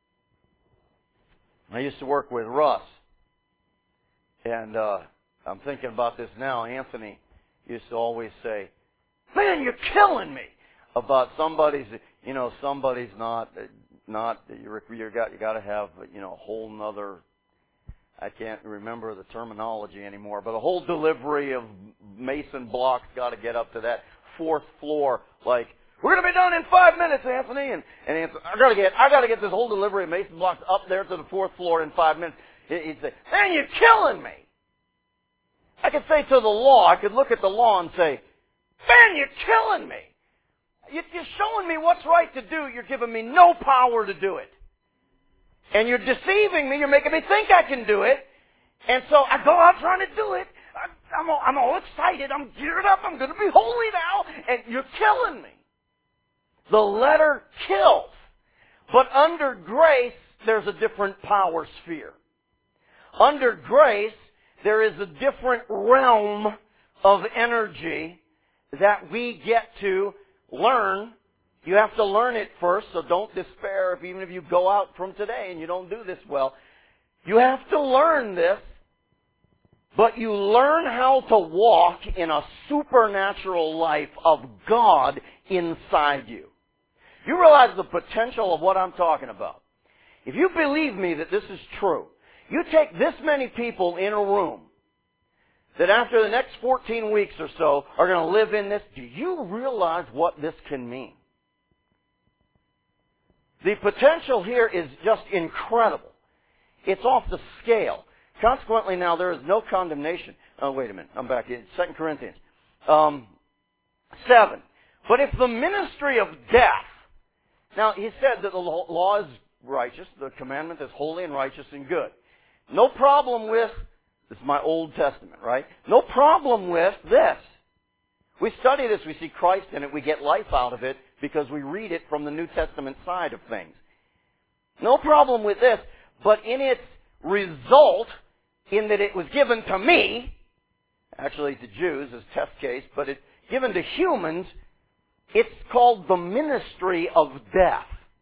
I used to work with Russ. And uh, I'm thinking about this now. Anthony used to always say, "Man, you're killing me," about somebody's, you know, somebody's not, not, you're, you got, you got to have, you know, a whole nother, I can't remember the terminology anymore, but a whole delivery of mason blocks got to get up to that fourth floor, like, "We're going to be done in five minutes, Anthony." And, and Anthony, I got to get, I got to get this whole delivery of mason blocks up there to the fourth floor in five minutes. He'd say, "Man, you're killing me." I could say to the law, I could look at the law and say, "Man, you're killing me. You're showing me what's right to do. You're giving me no power to do it. And you're deceiving me. You're making me think I can do it." And so I go out trying to do it. I'm all, I'm all excited. I'm geared up. I'm going to be holy now. And you're killing me. The letter kills. But under grace, there's a different power sphere. Under grace, there is a different realm of energy that we get to learn. You have to learn it first, so don't despair if even if you go out from today and you don't do this well. You have to learn this, but you learn how to walk in a supernatural life of God inside you. You realize the potential of what I'm talking about. If you believe me that this is true, you take this many people in a room that after the next fourteen weeks or so are going to live in this. Do you realize what this can mean? The potential here is just incredible. It's off the scale. Consequently, now there is no condemnation. Oh, wait a minute. I'm back in Second Corinthians. Um, Seven. But if the ministry of death, now he said that the law is righteous, the commandment is holy and righteous and good. No problem with, this is my Old Testament, right? No problem with this. We study this, we see Christ in it, we get life out of it because we read it from the New Testament side of things. No problem with this, but in its result, in that it was given to me, actually to Jews as test case, but it's given to humans, it's called the ministry of death.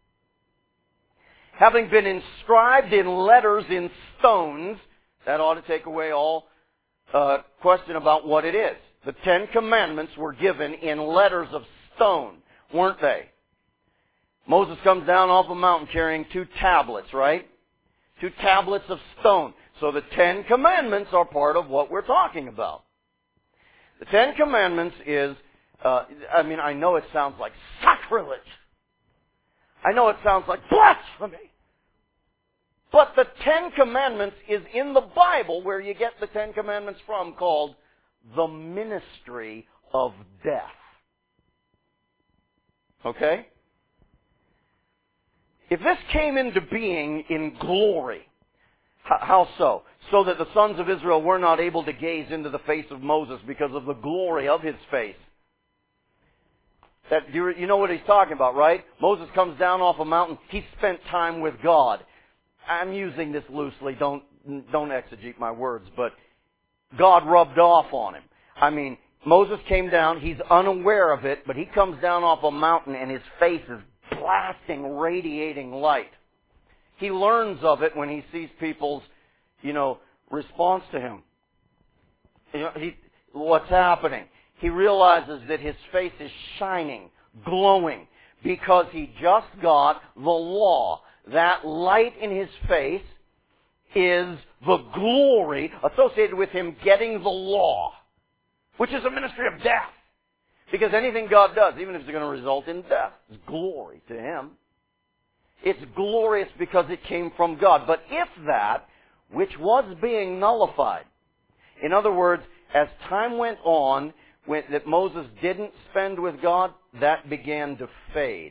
Having been inscribed in letters in stones, that ought to take away all uh, question about what it is. The Ten Commandments were given in letters of stone, weren't they? Moses comes down off a mountain carrying two tablets, right? Two tablets of stone. So the Ten Commandments are part of what we're talking about. The Ten Commandments is, uh, I mean, I know it sounds like sacrilege. I know it sounds like blasphemy. But the Ten Commandments is in the Bible where you get the Ten Commandments from, called the ministry of death. Okay? If this came into being in glory, how so? So that the sons of Israel were not able to gaze into the face of Moses because of the glory of his face. That, you know what he's talking about, right? Moses comes down off a mountain. He spent time with God. I'm using this loosely. Don't, don't exegete my words, but God rubbed off on him. I mean, Moses came down. He's unaware of it, but he comes down off a mountain and his face is blasting, radiating light. He learns of it when he sees people's, you know, response to him. You know, he, what's happening? He realizes that his face is shining, glowing, because he just got the law. That light in his face is the glory associated with him getting the law, which is a ministry of death. Because anything God does, even if it's going to result in death, is glory to him. It's glorious because it came from God. But if that, which was being nullified, in other words, as time went on, when, that Moses didn't spend with God, that began to fade.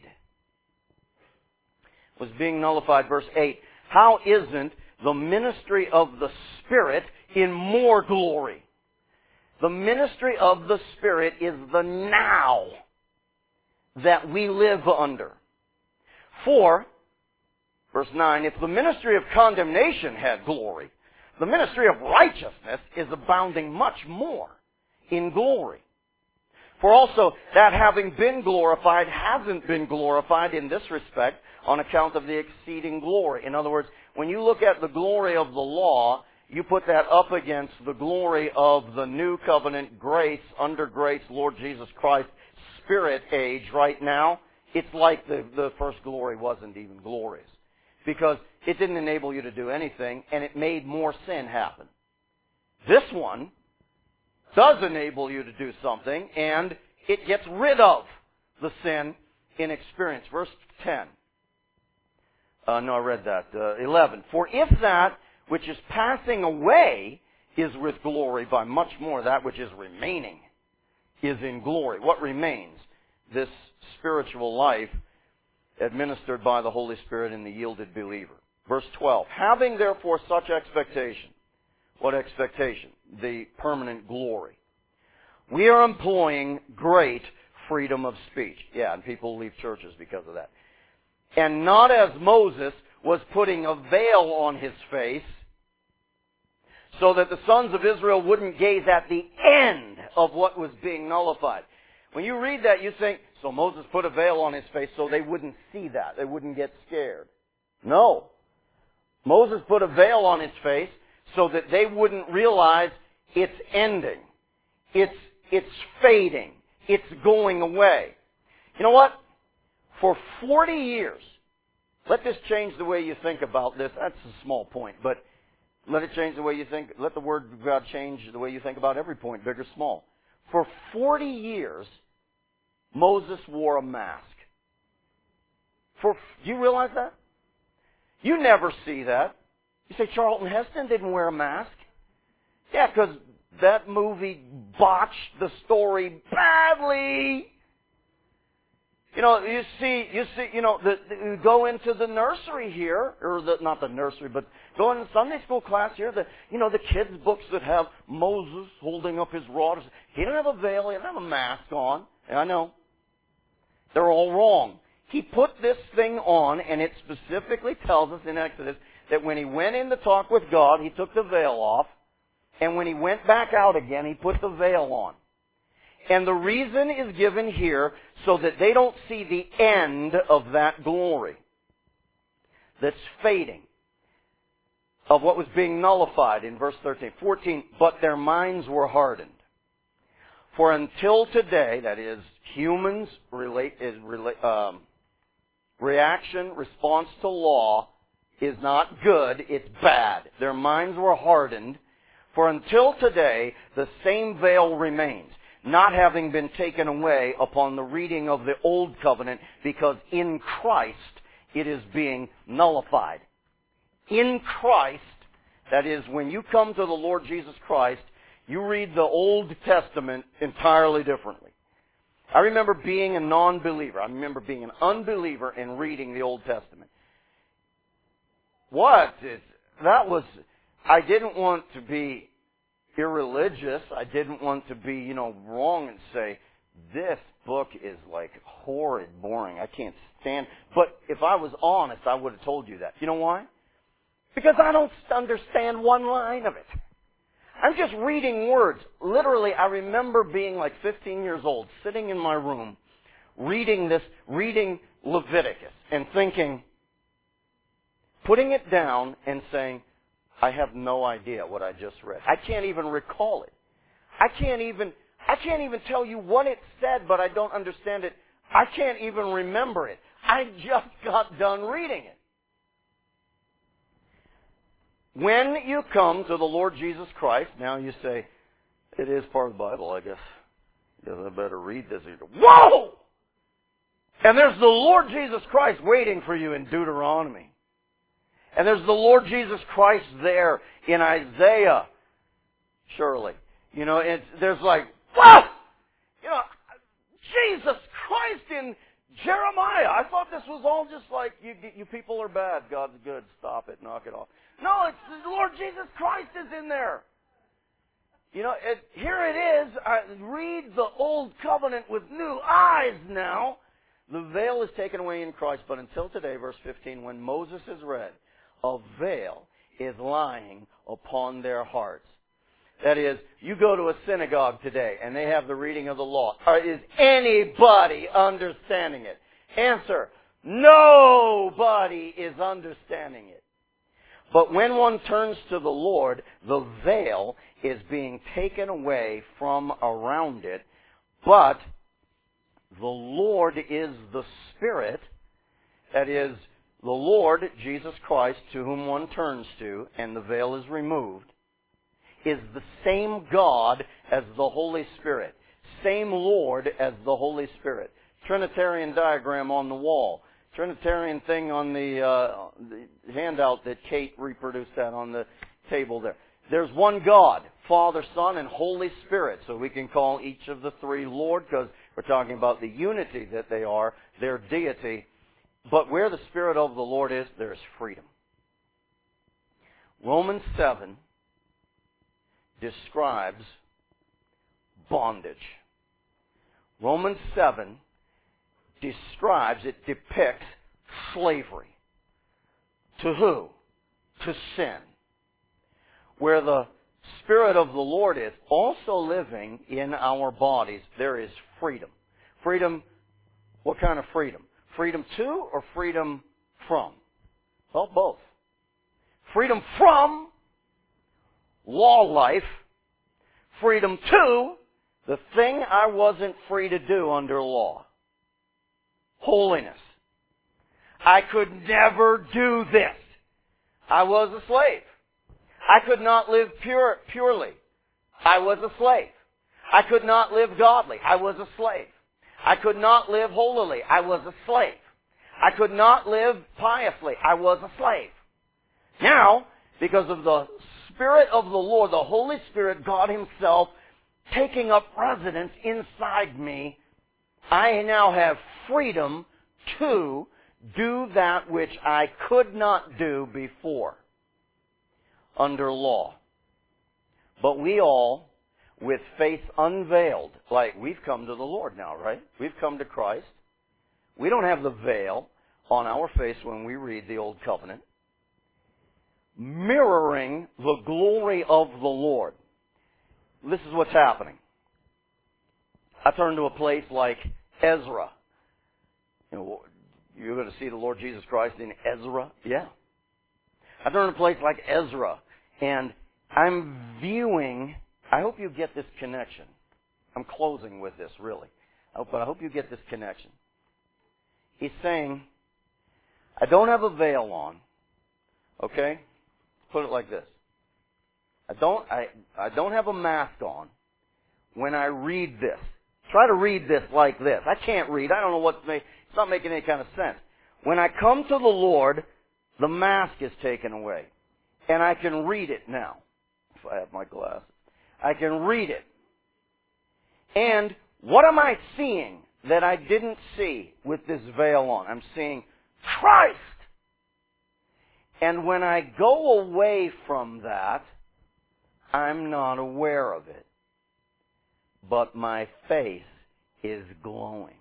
Was being nullified. Verse eight, how isn't the ministry of the Spirit in more glory? The ministry of the Spirit is the now that we live under. For, verse nine, if the ministry of condemnation had glory, the ministry of righteousness is abounding much more in glory. For also, that having been glorified hasn't been glorified in this respect on account of the exceeding glory. In other words, when you look at the glory of the law, you put that up against the glory of the new covenant grace, under grace, Lord Jesus Christ, Spirit age right now, it's like the, the first glory wasn't even glorious. Because it didn't enable you to do anything, and it made more sin happen. This one does enable you to do something, and it gets rid of the sin in experience. Verse ten. Uh, no, I read that. Uh, eleven. For if that which is passing away is with glory, by much more that which is remaining is in glory. What remains? This spiritual life administered by the Holy Spirit in the yielded believer. Verse twelve. Having therefore such expectation. What expectation? The permanent glory. We are employing great freedom of speech. Yeah, and people leave churches because of that. And not as Moses was putting a veil on his face so that the sons of Israel wouldn't gaze at the end of what was being nullified. When you read that, you think, so Moses put a veil on his face so they wouldn't see that. They wouldn't get scared. No. Moses put a veil on his face so that they wouldn't realize it's ending. It's, it's fading. It's going away. You know what? For forty years, let this change the way you think about this. That's a small point, but let it change the way you think. Let the Word of God change the way you think about every point, big or small. For forty years, Moses wore a mask. For, do you realize that? You never see that. You say Charlton Heston didn't wear a mask. Yeah, because that movie botched the story badly. You know, you see, you see, you know, the, the, you go into the nursery here, or the, not the nursery, but go into Sunday school class here, the, you know, the kids' books that have Moses holding up his rod. He didn't have a veil, he didn't have a mask on. And I know. They're all wrong. He put this thing on, and it specifically tells us in Exodus that when he went in to talk with God, he took the veil off, and when he went back out again, he put the veil on. And the reason is given here so that they don't see the end of that glory that's fading, of what was being nullified in verse thirteen. fourteen, but their minds were hardened. For until today, that is, humans' relate, is, relate, um, reaction, response to law is not good, it's bad. Their minds were hardened. For until today, the same veil remains, not having been taken away upon the reading of the Old Covenant, because in Christ it is being nullified. In Christ, that is, when you come to the Lord Jesus Christ, you read the Old Testament entirely differently. I remember being a non-believer. I remember being an unbeliever and reading the Old Testament. What? It, that was, I didn't want to be irreligious. I didn't want to be, you know, wrong and say, this book is like horrid, boring. I can't stand. But if I was honest, I would have told you that. You know why? Because I don't understand one line of it. I'm just reading words. Literally, I remember being like fifteen years old, sitting in my room, reading this, reading Leviticus, and thinking, putting it down and saying, I have no idea what I just read. I can't even recall it. I can't even, I can't even tell you what it said, but I don't understand it. I can't even remember it. I just got done reading it. When you come to the Lord Jesus Christ, now you say, it is part of the Bible, I guess. I guess I better read this. Whoa! And there's the Lord Jesus Christ waiting for you in Deuteronomy. And there's the Lord Jesus Christ there in Isaiah. Surely. You know, it's, there's like, whoa! You know, Jesus Christ in Jeremiah. I thought this was all just like, you, you people are bad, God's good, stop it, knock it off. No, it's the Lord Jesus Christ is in there. You know, it, here it is. I read the Old Covenant with new eyes now. The veil is taken away in Christ, but until today, verse fifteen, when Moses is read, a veil is lying upon their hearts. That is, you go to a synagogue today and they have the reading of the law. Is anybody understanding it? Answer, nobody is understanding it. But when one turns to the Lord, the veil is being taken away from around it. But the Lord is the Spirit. That is, the Lord, Jesus Christ, to whom one turns to, and the veil is removed, is the same God as the Holy Spirit. Same Lord as the Holy Spirit. Trinitarian diagram on the wall. Trinitarian thing on the, uh, the handout that Kate reproduced that on the table there. There's one God, Father, Son, and Holy Spirit. So we can call each of the three Lord because we're talking about the unity that they are, their deity. But where the Spirit of the Lord is, there is freedom. Romans seven describes bondage. Romans seven describes, it depicts slavery. To who? To sin. Where the Spirit of the Lord is also living in our bodies, there is freedom. Freedom, what kind of freedom? Freedom to or freedom from? Well, both. Freedom from law life. Freedom to the thing I wasn't free to do under law. Holiness. I could never do this. I was a slave. I could not live pure, purely. I was a slave. I could not live godly. I was a slave. I could not live holily. I was a slave. I could not live piously. I was a slave. Now, because of the Spirit of the Lord, the Holy Spirit, God Himself, taking up residence inside me, I now have freedom to do that which I could not do before under law. But we all, with face unveiled, like we've come to the Lord now, right? We've come to Christ. We don't have the veil on our face when we read the Old Covenant. Mirroring the glory of the Lord. This is what's happening. I turn to a place like Ezra. You know, you're going to see the Lord Jesus Christ in Ezra? Yeah. I turn to a place like Ezra, and I'm viewing, I hope you get this connection. I'm closing with this, really. But I hope you get this connection. He's saying, I don't have a veil on, okay? Put it like this. I don't, I, I don't have a mask on when I read this. Try to read this like this. I can't read. I don't know what, it's not making any kind of sense. When I come to the Lord, the mask is taken away. And I can read it now. If I have my glasses. I can read it. And what am I seeing that I didn't see with this veil on? I'm seeing Christ. And when I go away from that, I'm not aware of it. But my face is glowing.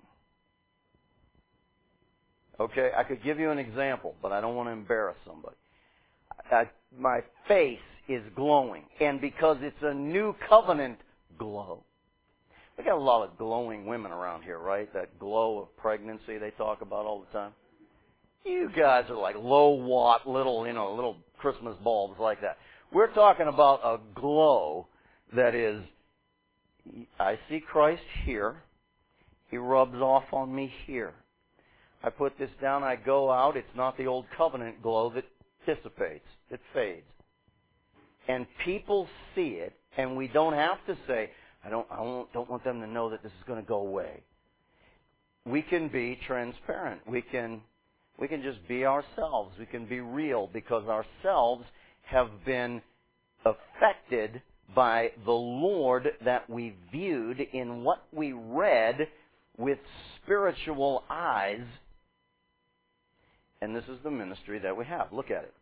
Okay, I could give you an example, but I don't want to embarrass somebody. I, my face is glowing. And because it's a new covenant glow. We got a lot of glowing women around here, right? That glow of pregnancy they talk about all the time. You guys are like low watt, little, you know, little Christmas bulbs like that. We're talking about a glow that is, I see Christ here. He rubs off on me here. I put this down, I go out. It's not the old covenant glow that dissipates. It fades. And people see it, and we don't have to say, I don't, I don't, don't want them to know that this is going to go away. We can be transparent. We can, we can just be ourselves. We can be real because ourselves have been affected by the Lord that we viewed in what we read with spiritual eyes. And this is the ministry that we have. Look at it.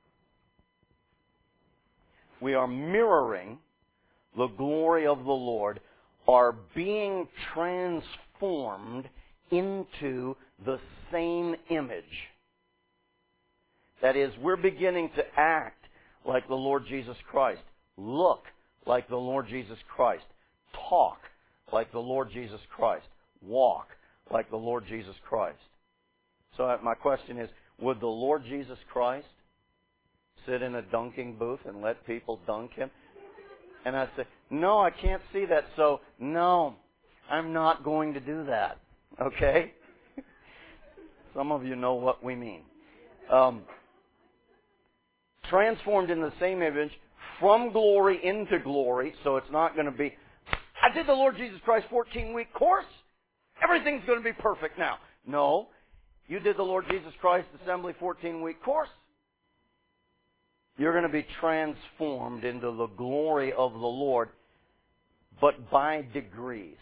We are mirroring the glory of the Lord, are being transformed into the same image. That is, we're beginning to act like the Lord Jesus Christ, look like the Lord Jesus Christ, talk like the Lord Jesus Christ, walk like the Lord Jesus Christ. So my question is, would the Lord Jesus Christ sit in a dunking booth and let people dunk Him? And I say, no, I can't see that, so no, I'm not going to do that. Okay? Some of you know what we mean. Um, transformed in the same image, from glory into glory, so it's not going to be, I did the Lord Jesus Christ fourteen-week course, everything's going to be perfect now. No, you did the Lord Jesus Christ Assembly fourteen-week course. You're going to be transformed into the glory of the Lord, but by degrees.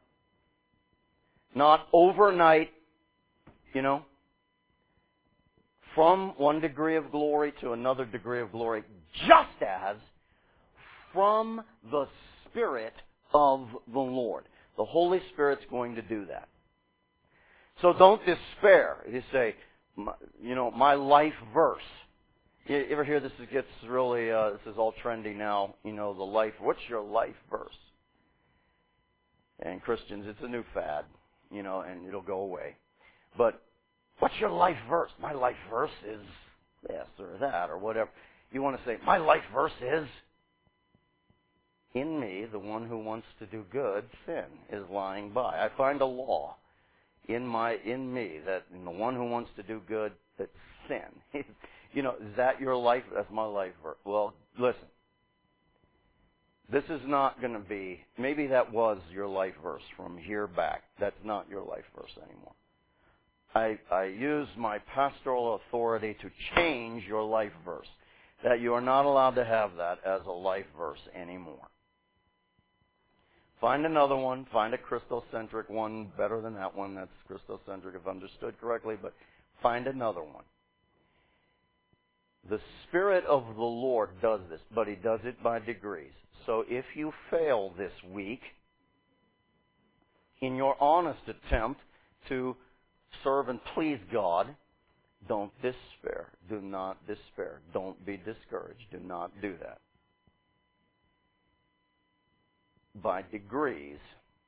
Not overnight, you know, from one degree of glory to another degree of glory, just as from the Spirit of the Lord. The Holy Spirit's going to do that. So don't despair. You say, you know, my life verse. You ever hear this? It gets really, uh, this is all trendy now. You know, the life, what's your life verse? And Christians, it's a new fad, you know, and it'll go away. But what's your life verse? My life verse is this or that or whatever. You want to say, my life verse is, in me, the one who wants to do good, sin is lying by. I find a law in my, in me that in the one who wants to do good, that's sin. You know, is that your life? That's my life verse. Well, listen. This is not going to be, maybe that was your life verse from here back. That's not your life verse anymore. I, I use my pastoral authority to change your life verse. that you are not allowed to have that as a life verse anymore. Find another one. Find a Christocentric one better than that one. That's Christocentric if understood correctly, but find another one. The Spirit of the Lord does this, but He does it by degrees. So if you fail this week in your honest attempt to serve and please God, don't despair. Do not despair. Don't be discouraged. Do not do that. By degrees,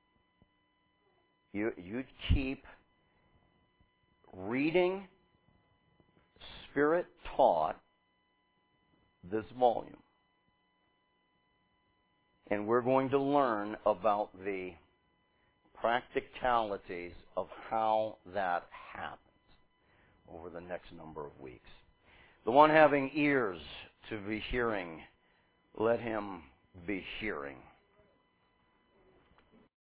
you you keep reading Spirit-taught this volume. And we're going to learn about the practicalities of how that happens over the next number of weeks. The one having ears to be hearing, let him be hearing.